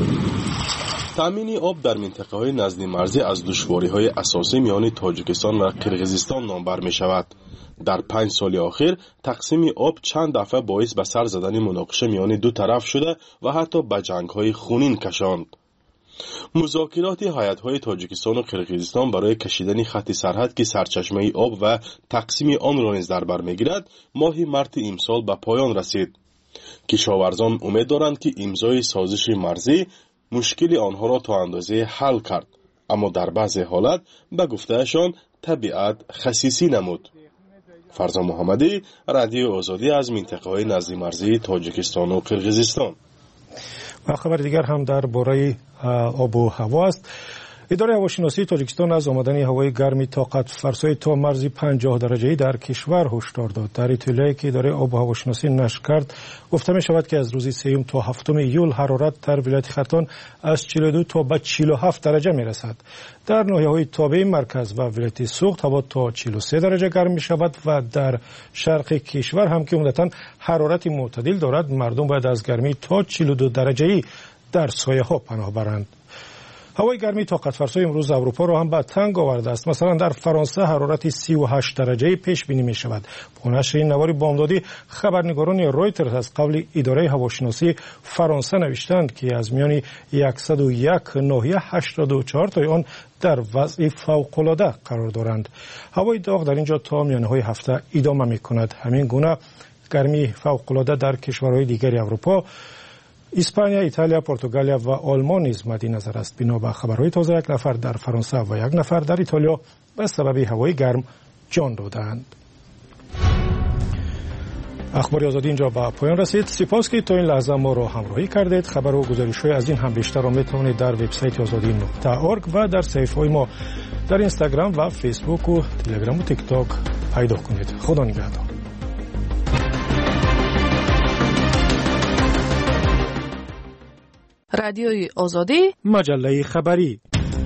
تامین آب در منطقه‌های نزدیک مرزی از دشواری‌های اساسی میان تاجیکستان و قرقیزستان نامبر می‌شود. در 5 سال اخیر تقسیم آب چند دفعه باعث به سر زدن مناقشه میان دو طرف شده و حتی به جنگ‌های خونین کشاند. مذاکرات هیئت‌های تاجیکستان و قرقیزستان برای کشیدن خط سرحد که سرچشمه آب و تقسیم آن را نیز در بر می‌گیرد ماه مارس امسال به پایان رسید. کشاورزان امید دارند که امضای سازش مرزی مشکل آنها را تا اندازه حل کرد، اما در بعضی حالت به گفتهشان طبیعت خسیسی نمود. فرزان محمدی، رادیو آزادی از منطقه های نزدیک مرزی تاجیکستان و قرقیزستان. و خبر دیگر هم در باره آب و هوا است. اداره هواشناسی تاجیکستان از آمدن هوای گرمی طاقت فرسای تا مرزی 50 درجه‌ای در کشور هشدار داد. در اطلاعی که اداره آب و هواشناسی نشر کرد گفته می شود که از روز 3 تا 7 ایول حرارت در ولایت ختان از 42 تا به 47 درجه می رسد. در ناحیه‌های تابع مرکز و ولایت سوخت هوا تا 43 درجه گرم می شود و در شرق کشور هم که عمدتاً حرارت معتدل دارد مردم باید از گرمی تا 42 درجه‌ای در سایه‌ها پناه برند. هوای گرمی طاقت فرسای امروز اروپا را هم به تنگ آورده است. مثلا در فرانسه حرارت 38 درجه پیش بینی می شود. با نشر این نواری بامدادی خبرنگاران رویترز از قول اداره هواشناسی فرانسه نوشتند که از میان 101 ناحیه 84 تای آن در وضع فوق‌العاده قرار دارند. هوای داغ در اینجا تا میانه‌های هفته ادامه می کند. همین گونه گرمی فوق‌العاده در کشورهای دیگر اروپا اسپانیا، ایتالیا، پرتغالیا و آلمان نیز مد نظر است. بنا به خبرهای تازه 1 نفر در فرانسه و 1 نفر در ایتالیا به سبب هوای گرم جان دادند. اخبار آزادی اینجا به پایان رسید. سپاس که تا این لحظه ما را همراهی کردید. خبر و گزارش‌های از این هم بیشتر را می‌توانید در وبسایت azadi.org و در صفحه‌های ما در اینستاگرام و فیسبوک و تلگرام و تیک تاک پیدا کنید. خدا نگهدار. رادیوی آزادی، مجله خبری.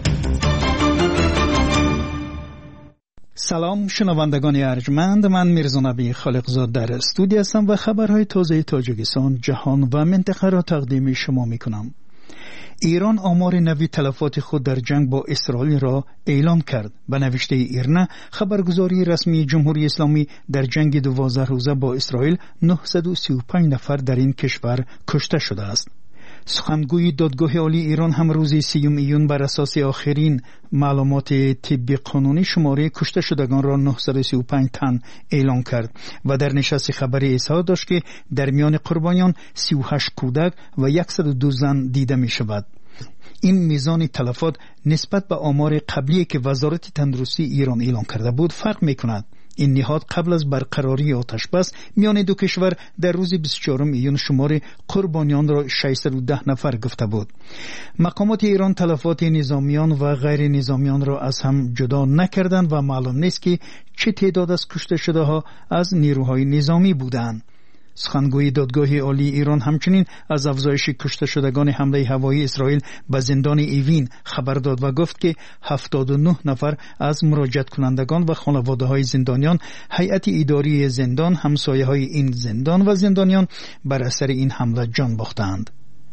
سلام شنوندگان ارجمند، من میرزا نبی خالقزاد در استودیو هستم و خبرهای تازه تاجیکستان، جهان و منطقه را تقدیم شما میکنم. ایران آمار نوی تلفات خود در جنگ با اسرائیل را اعلام کرد. به نوشته ایرنا خبرگزاری رسمی جمهوری اسلامی در جنگ 12 روزه با اسرائیل 935 نفر در این کشور کشته شده است. سخنگوی دادگاه عالی ایران هم روز 30 ایون بر اساس آخرین معلومات طبی قانونی شماره کشته شدگان را 935 تن اعلام کرد و در نشست خبری اظهار داشت که در میان قربانیان 38 کودک و 102 زن دیده می شود. این میزان تلفات نسبت به آمار قبلی که وزارت تندرستی ایران اعلام کرده بود فرق می کند. این نهاد قبل از برقراری آتش بس میان دو کشور در روز 24 ایون شمار قربانیان را 610 نفر گفته بود. مقامات ایران تلفات نظامیان و غیر نظامیان را از هم جدا نکردند و معلوم نیست که چه تعداد از کشته شده ها از نیروهای نظامی بودند. سخنگوی دادگاه عالی ایران همچنین از افزایش کشته شدگان حمله هوایی اسرائیل به زندان ایوین خبر داد و گفت که 79 نفر از مراجعت کنندگان و خانواده های زندانیان، هیئت اداری زندان، همسایه های این زندان و زندانیان بر اثر این حمله جان باختند.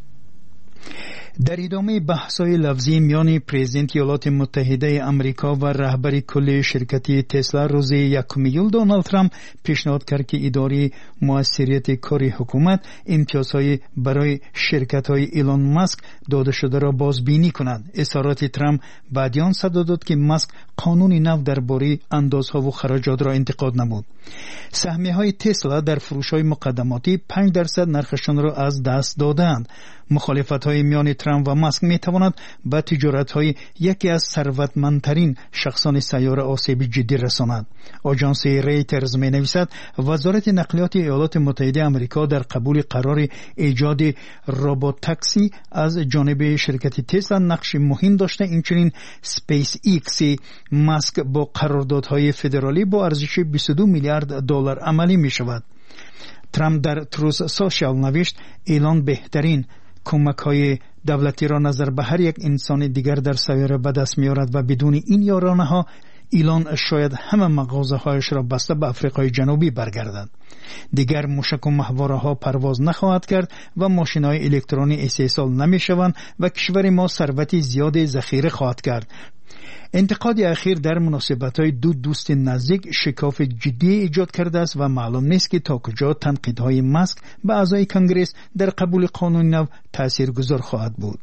در ادامه بحث‌های لفظی میان پرزیدنت ایالات متحده آمریکا و رهبر کل شرکت تسلا روز 1 ایول دونالد ترامپ پیشنهاد کرد که اداره موثریت کار حکومت امتیازهای برای شرکت‌های ایلان ماسک داده شده را بازبینی کند. اظهارات ترامپ بعد آن صدا داد که ماسک قانون نو درباره اندازها و خراجات را انتقاد نمود. سهمیه‌های تسلا در فروش‌های مقدماتی 5% نرخشان را از دست دادند. مخالفت‌های میان ترامپ و ماسک می‌تواند به تجارت‌های یکی از ثروتمندترین شخصان سیاره آسیب جدی رساند. آژانس ریترز می‌نویسد وزارت نقلیات ایالات متحده آمریکا در قبول قرار ایجاد ربات تاکسی از جانب شرکت تسلا نقش مهم داشته. اینچنین اسپیس ایکس ماسک با قراردادهای فدرالی با ارزش 22 میلیارد دلار عملی می‌شود. ترامپ در تروس سوشال نوشت ایلان بهترین کمک‌های دولتی را نظر به هر یک انسان دیگر در سیاره به دست می‌آورد و بدون این یارانه‌ها ایلان شاید همه مغازه‌هایش را بسته به آفریقای جنوبی برگردد. دیگر موشک و ماهواره‌ها پرواز نخواهد کرد و ماشین‌های الکترونی استحصال نمی‌شوند و کشور ما ثروت زیاد ذخیره خواهد کرد. انتقاد اخیر در مناسبت‌های دو دوست نزدیک شکاف جدی ایجاد کرده است و معلوم نیست که تا کجا تنقیدهای ماسک به اعضای کنگرس در قبول قانون نو تاثیرگذار خواهد بود.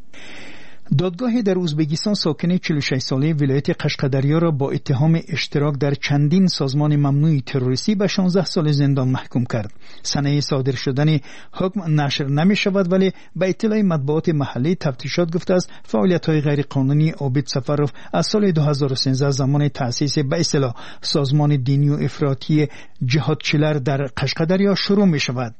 دادگاه در ازبکستان ساکن 46 ساله ولایت قشقدریا را با اتهام اشتراک در چندین سازمان ممنوع تروریستی به 16 سال زندان محکوم کرد. سنه صادر شدن حکم نشر نمی شود، ولی به اطلاع مطبوعات محلی تفتیشات گفته است فعالیت‌های غیرقانونی عابد سفروف از سال 2013 زمان تأسیس به اصطلاح سازمان دینی و افراطی جهادچیلر در قشقدریا شروع می شود.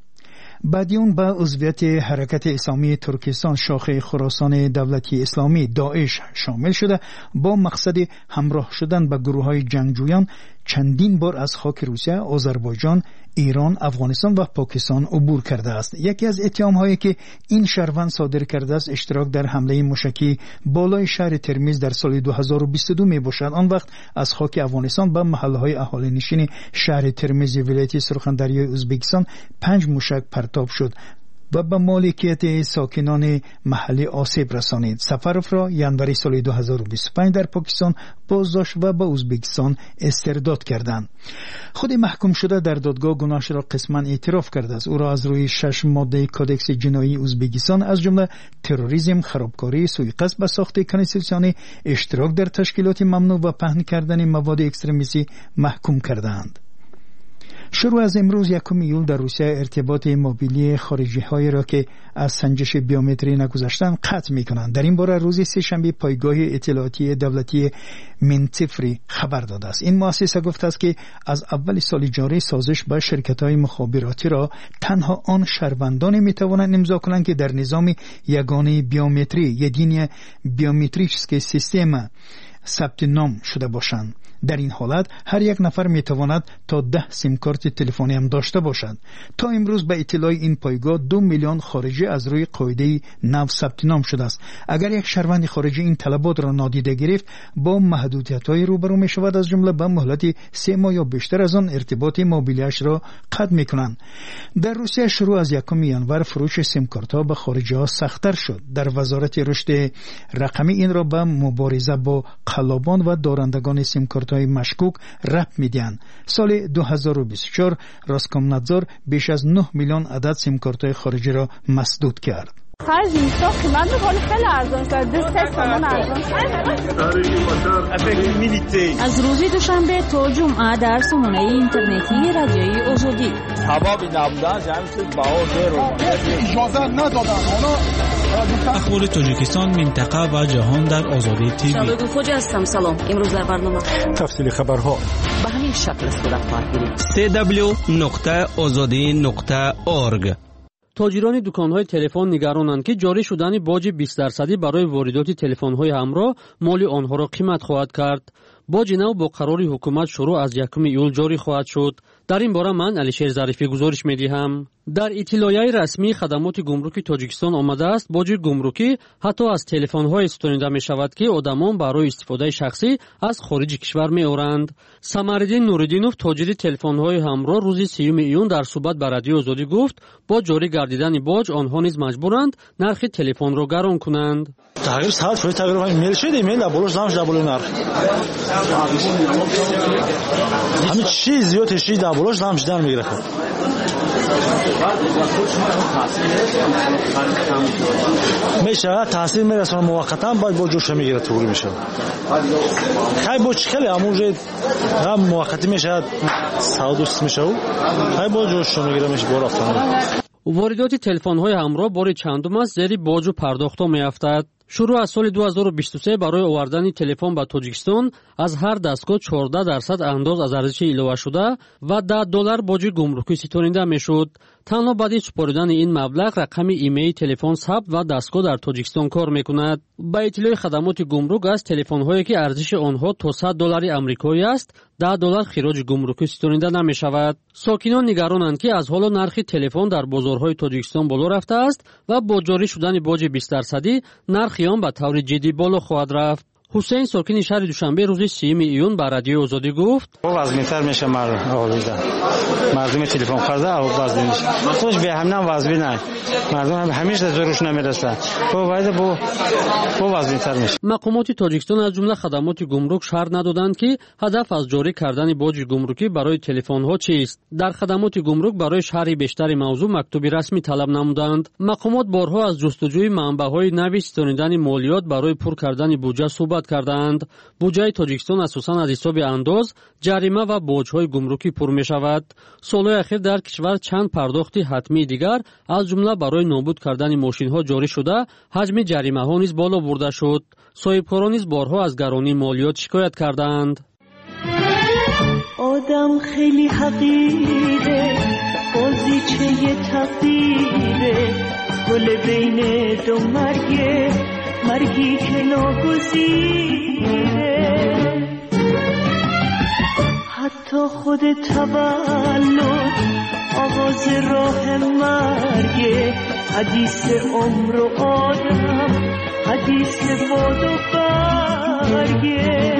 بعدیون به عضویت حرکت اسلامی ترکستان شاخه خراسان دولتی اسلامی داعش شامل شده با مقصد همراه شدن به گروه‌های جنگجویان چندین بار از خاک روسیه، آذربایجان، ایران، افغانستان و پاکستان عبور کرده است. یکی از اتهام‌هایی که این شهروند صادر کرده است اشتراک در حمله موشکی بالای شهر ترمیز در سال 2022 میباشد. آن وقت از خاک افغانستان به محله‌های اهالی نشین شهر ترمیز ولایت سرخندریای ازبکستان 5 موشک پرتاب شد و به مالکیت ساکنان محلی آسیب رسانید. سفروف را ینوری سال 2025 در پاکستان بازداشت و به ازبکستان استرداد کردند. خود محکوم شده در دادگاه گناهش را قسما اعتراف کرده است. او را از روی 6 ماده کدکس جنایی ازبکستان از جمله تروریسم، خرابکاری، سوءقصد به ساخت کنستیتوسیون، اشتراک در تشکیلات ممنوع و پهن کردن مواد اکستریمیستی محکوم کردند. شروع از امروز 1 ایول در روسیه ارتباط موبیلی خارجی هایی را که از سنجش بیومتری نگذشتند قطع می کنند. در این باره روز سه‌شنبه پایگاه اطلاعاتی دولتی منتفری خبر داده است. این مؤسسه گفته است که از اول سال جاری سازش با شرکت های مخابراتی را تنها آن شهروندان می توانند امضا کنند که در نظام یگانه بیومتری یدین بیومتریسک سیستم ثبت نام شده باشند. در این حالت هر یک نفر می تواند تا 10 سیم کارت تلفنی هم داشته باشد. تا امروز به اطلاع این پایگاه 2 میلیون خارجی از روی قاعده نو ثبت نام شده است. اگر یک شهروند خارجی این طلبات را نادیده گرفت با محدودیت‌های روبرو می شود، از جمله به مهلت 3 ماه یا بیشتر از آن ارتباط موبیلیش را قطع می کنند. در روسیه شروع از 1 ژانویه فروش سیم کارت‌ها به خارجی‌ها سخت‌تر شد. در وزارت رشد رقمی این را به مبارزه با قلابان و دارندگان سیم کارت مشکوک ربط میدهند. سال 2024 راسکومنادزور بیش از 9 میلیون عدد سیم کارت خارجی را مسدود کرد. خرج نیستا قیمت ولی خیلی ارزان شد. 2 تومان ارزان شد. از روز دوشنبه تا جمعه در سامانه اینترنتی رادیوی آزادی. سبب نبودن جمعیت بها اجازه ندادن. اخبار تاجیکستان، منطقه و جهان در آزادی تیوی. شادو خوجا هستم. سلام. امروز در برنامه تفصیل خبرها به همین شکل صورت خواهد گرفت. www.azadi.org. تاجران دکان‌های تلفن نگرانند که جاری شدن باج 20% برای واردات تلفن‌های همراه مال آنها را قیمت خواهد کرد. باج نو با قرار حکومت شروع از 1 ایول جاری خواهد شد. در این باره من علیشیر ظریفی گزارش می‌دهم. در اطلاعیه رسمی خدمات گمرکی تاجیکستان آمده است باج گمرکی حتی از تلفن‌های ستانیده می‌شود که آدمان برای استفاده شخصی از خارج کشور می‌آورند. سمرالدین نوریدینوف تاجر تلفن‌های همراه روز 3 ایون در صحبت با رادیو آزادی گفت با جاری گردیدن باج آنها نیز مجبورند نرخ تلفن را گران کنند. تغییر ساعت شده تغییر ایمیل شده ایمیل دبلش زمش دبل نرخ همه چیز زیاد چیز دبلش زمش در میگیره. میشه تاثیر میرسونه موقتا باید با جوش میگیره طوری میشه. خیلی با چخلی امروز هم موقتی میشه ساعت میشه خیلی با جوش میگیره میشه بار افتاد. واردات تلفن‌های همراه بار چندم است زیر باج و پرداخت‌ها می‌افتد. شروع از سال 2023 برای آوردن تلفن به تاجیکستان از هر دستگاه 14% انداز از ارزش ایلوه شده و $10 باج گمرکی ستانیده میشد. تنها بعد از سپردن این مبلغ رقم ایمیل تلفن ثبت و دستگاه در تاجیکستان کار میکند. با اطلاع خدمات گمرک از تلفن‌هایی که ارزش آنها تا $100 آمریکایی است، $10 خراج گمرکی ستانیده نمیشود. ساکنان نگرانند که از حالا نرخ تلفن در بازارهای تاجیکستان بالا رفته است و با جاری شدن باج 20% نرخ آن به طور جدی بالا خواهد رفت. حسین ساکن شهر دوشنبه روز 3 ایون به رادیو آزادی گفت وزن‌تر میشه مردم تلفن خرده او وزن میشه خودش به همین وزن نه مردم همیشه زورش نمیرسه تو باید با وزن‌تر میشه. مقامات تاجیکستان از جمله خدمات گمرک شرح ندادند که هدف از جاری کردن باج گمرکی برای تلفن ها چیست. در خدمات گمرک برای شرح بیشتر موضوع مکتوبی رسمی طلب نمودند. مقامات بارها از جستجوی منبع‌های نوی ستانیدن مالیات برای پر کردن بودجه صحبت کردند. بودجه تاجیکستان اساساً از حساب انداز، جریمه و باج‌های گمرکی پر می‌شود. سال‌های اخیر در کشور چند پرداخت حتمی دیگر از جمله برای نابود کردن ماشین‌ها جاری شده، حجم جریمه‌ها نیز بالا برده شد. صاحبکاران نیز بارها از گرانی مالیات شکایت کردند. آدم خیلی حقیره، بازیچه تقدیره، گل بین دو مرگی که ناگزیره. حتی خود تولد آغاز راه مرگه، حدیث عمر و آدم، حدیث باد و برگه.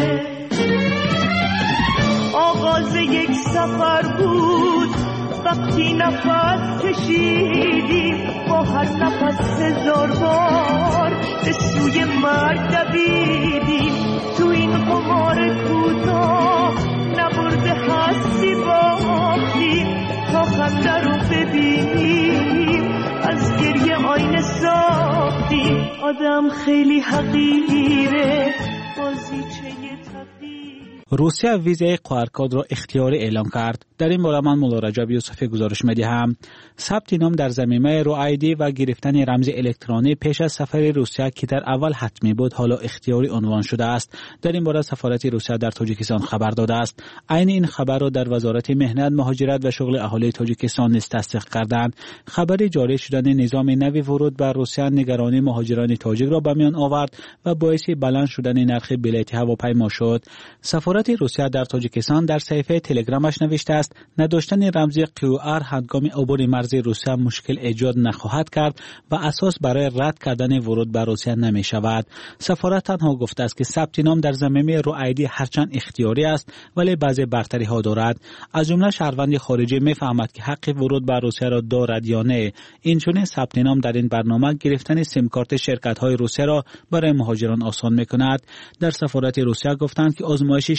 آغاز یک سفر بود وقتی نفس کشیدیم، با هر نفس 1000 بار به سوی مرگ دویدیم. تو این قمار کوتاه نبرده هستی باختیم، تا خنده رو ببینیم از گریه آینه ساختیم. آدم خیلی حقیره، بازیچه تقدیر. روسیه ویزای قارکاد را اختیاری اعلام کرد. در این باره من مولا رجب یوسفی گزارش می‌دهم. ثبت نام در ضمیمه رؤیدی و گرفتن رمز الکترونی پیش از سفر روسیه که در اول حتمی بود حالا اختیاری عنوان شده است. در این باره سفارت روسیه در تاجیکستان خبر داده است. عین این خبر را در وزارت مهنت، مهاجرت و شغل اهالی تاجیکستان نیز تصدیق کردند. خبر جاری شدن نظام نوی ورود بر روسیه نگرانی مهاجران تاجیک را به میان آورد و باعث بلند شدن نرخ بلیط هواپیما شد. سفارت روسیه در تاجیکستان در صفحه تلگرامش نوشته است نداشتن رمز QR هنگام عبور مرز روسیه مشکل ایجاد نخواهد کرد و اساس برای رد کردن ورود به روسیه نمی شود. سفارت تنها گفته است که ثبت نام در ضمیمه رؤیدی هرچند اختیاری است ولی بعضی برتری ها دارد. از جمله شهروند خارجی میفهمد که حق ورود به روسیه را دارد یا نه. اینچنین ثبت نام در این برنامه گرفتن سیم کارت شرکت های روسیه را برای مهاجران آسان میکند. در سفارت روسیه گفتند که آزمایش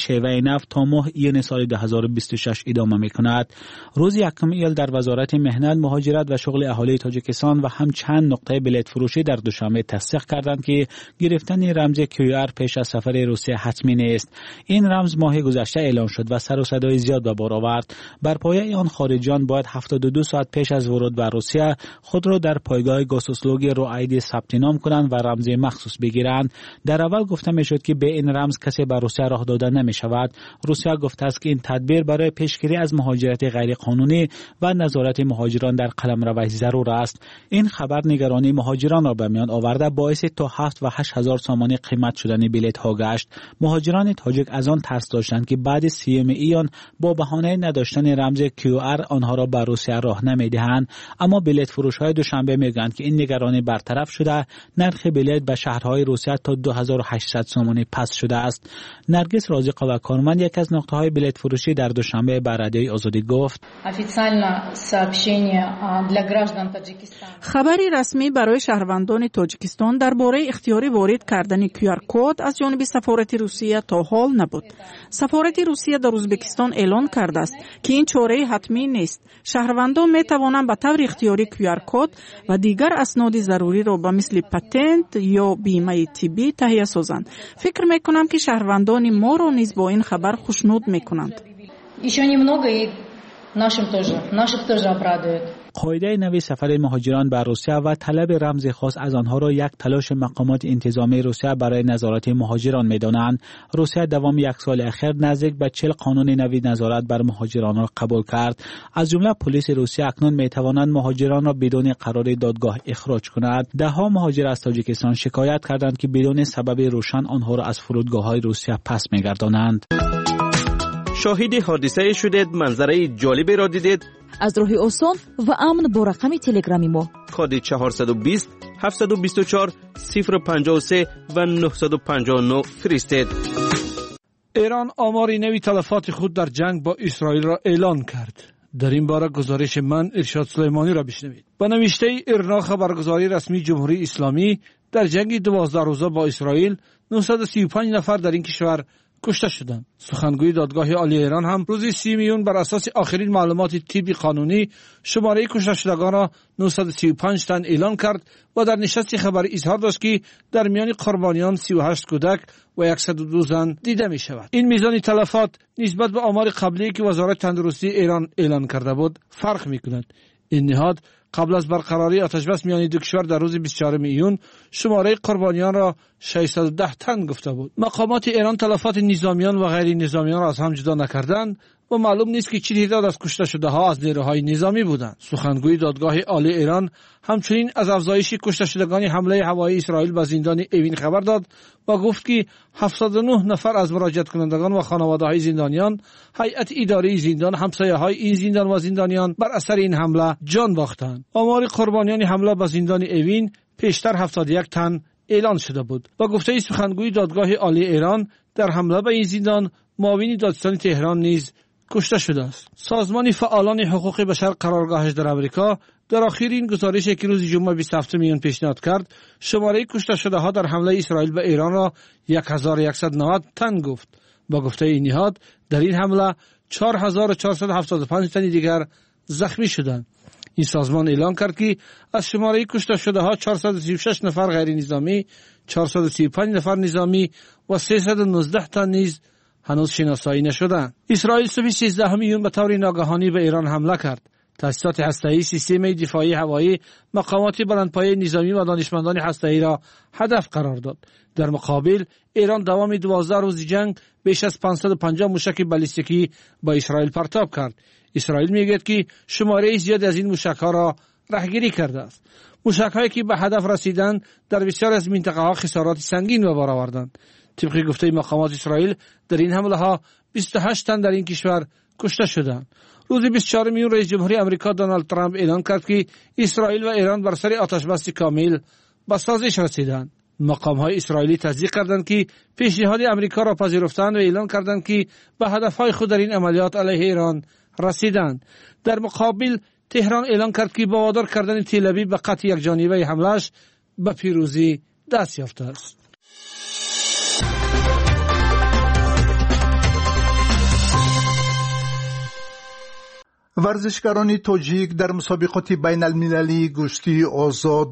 شیوه نفت تا ماه ایون سال 2026 ادامه می‌کند. روز یکم ایل در وزارت مهنت، مهاجرت و شغل اهالی تاجیکستان و هم چند نقطه بلیط فروشی در دوشنبه تصدیق کردند که گرفتن رمز QR پیش از سفر روسیه حتمی نیست. این رمز ماه گذشته اعلان شد و سر و صدای زیاد به بار آورد. بر پایه آن خارجیان باید 72 ساعت پیش از ورود به روسیه خود را در پایگاه گاسوسلوگ روعیدی ثبت نام کنند و رمز مخصوص بگیرند. در اول گفته میشد که به این رمز کسی به روسیه راه داده نمی شود. روسیه گفته است که این تدبیر برای پیشگیری از مهاجرت غیر قانونی و نظارت مهاجران در قلمرو ضرور است. این خبر نگرانی مهاجران را به میان آورده باعث تا 7 و 8 هزار سامانی قیمت شدن بلیط ها گشت. مهاجران تاجیک از آن ترس داشتند که بعد 30 ایان با بهانه نداشتن رمز QR آنها را به روسیه راه نمیدهند، اما بلیط فروش های دوشنبه میگویند که این نگرانی برطرف شده. نرخ بلیط به شهرهای روسیه تا 2800 سامانی پست شده است. نرگس رازقه و کارمند یک از نقطه های بلیط فروشی در دوشنبه به رادیوی آزادی گفت: خبری رسمی برای شهروندان تاجیکستان درباره اختیاری وارد کردن QR کد از جانب سفارت روسیه تا حال نبود. سفارت روسیه در ازبکستان اعلان کرده است که این چاره حتمی نیست. شهروندان می توانند به طور اختیاری QR کد و دیگر اسناد ضروری را به مثل پتنت یا بیمه طبی تهیه سازند. فکر می کنم که شهروندان ما را نیز با این خبر خوشنود می کنند. قاعده نوی سفر مهاجران به روسیه و طلب رمز خاص از آنها را یک تلاش مقامات انتظامی روسیه برای نظارت مهاجران می‌دانند. روسیه دوام یک سال اخیر نزدیک به 40 قانون نوی نظارت بر مهاجران را قبول کرد. از جمله پلیس روسیه اکنون می‌توانند مهاجران را بدون قرار دادگاه اخراج کند. ده‌ها مهاجر از تاجیکستان شکایت کردند که بدون سبب روشن آنها را از فرودگاه‌های روسیه پس می‌گردانند. شاهد حادثه شدید، منظره جالبی را دیدید؟ از راه آسان و امن با رقم تلگرامی ما کد 420 724 053 و 959 فرستید. ایران آماری نوی تلفات خود در جنگ با اسرائیل را اعلان کرد. در این باره گزارش من ارشاد سلیمانی را بشنوید. با نوشته ایرنا خبرگزاری رسمی جمهوری اسلامی، در جنگ 12 روزه با اسرائیل 935 نفر در این کشور کشته شدند. سخنگوی دادگاه عالی ایران هم روز 30 میون بر اساس آخرین معلومات طبی قانونی شماره کشته شدگان را 935 تن اعلان کرد و در نشست خبری اظهار داشت که در میان قربانیان 38 کودک و 102 زن دیده می شود. این میزان تلفات نسبت به آمار قبلی که وزارت تندرستی ایران اعلان کرده بود فرق می کند. این نهاد قبل از برقراری آتشبس میان دو کشور در روز 24 ایون شماره قربانیان را 610 تن گفته بود. مقامات ایران تلفات نظامیان و غیر نظامیان را از هم جدا نکردند و معلوم نیست که چه تعداد از کشته شده ها از نیروهای نظامی بودند. سخنگوی دادگاه عالی ایران همچنین از افزایش کشته شدگان حمله هوایی اسرائیل به زندان اوین خبر داد و گفت که 79 نفر از مراجعت کنندگان و خانواده های زندانیان، هیئت اداره زندان، همسایه های این زندان و زندانیان بر اثر این حمله جان باختند. آمار قربانیان حمله به زندان اوین پیشتر 71 تن اعلان شده بود. با گفته سخنگوی دادگاه عالی ایران، در حمله به این زندان معاون دادستان تهران نیز کشته شده است. سازمان فعالان حقوق بشر قرارگاهش در امریکا در آخرین گزارشی که روز جمعه 27 میون پیشنهاد کرد، شماره کشته شده ها در حمله اسرائیل به ایران را 1190 تن گفت. با گفته این نهاد در این حمله 4475 تن دیگر زخمی شدند. این سازمان اعلان کرد که از شماره کشته شده ها 436 نفر غیر نظامی، 435 نفر نظامی و 319 تن نیز هنوز شناسایی نشدند. اسرائیل صبح 13 میون به طور ناگهانی به ایران حمله کرد. تاسیسات هسته‌ای، سیستم دفاعی هوایی، مقامات بلندپایه نظامی و دانشمندان هسته‌ای را هدف قرار داد. در مقابل ایران دوام 12 روز جنگ بیش از 550 موشک بالستیکی با اسرائیل پرتاب کرد. اسرائیل میگوید که شماره زیاد از این موشک‌ها را رهگیری کرده است. موشک‌هایی که به هدف رسیدند در بسیار از منطقه‌ها خسارات سنگین به بار آوردند. طبق گفته مقامات اسرائیل در این حمله ها 28 تن در این کشور کشته شدند. روز 24 میون رئیس جمهوری آمریکا دونالد ترامپ اعلان کرد که اسرائیل و ایران بر سر آتشبس کامل به سازش رسیدند. مقام‌های اسرائیلی تصدیق کردند که پیشنهاد آمریکا را پذیرفتند و اعلان کردند که به هدف‌های خود در این عملیات علیه ایران رسیدند. در مقابل تهران اعلان کرد که با وادار کردن تل‌آویو به قطع یکجانبه حمله‌اش به پیروزی دست یافته است. ورزشکاران تاجیک در مسابقات بین المللی گشتی آزاد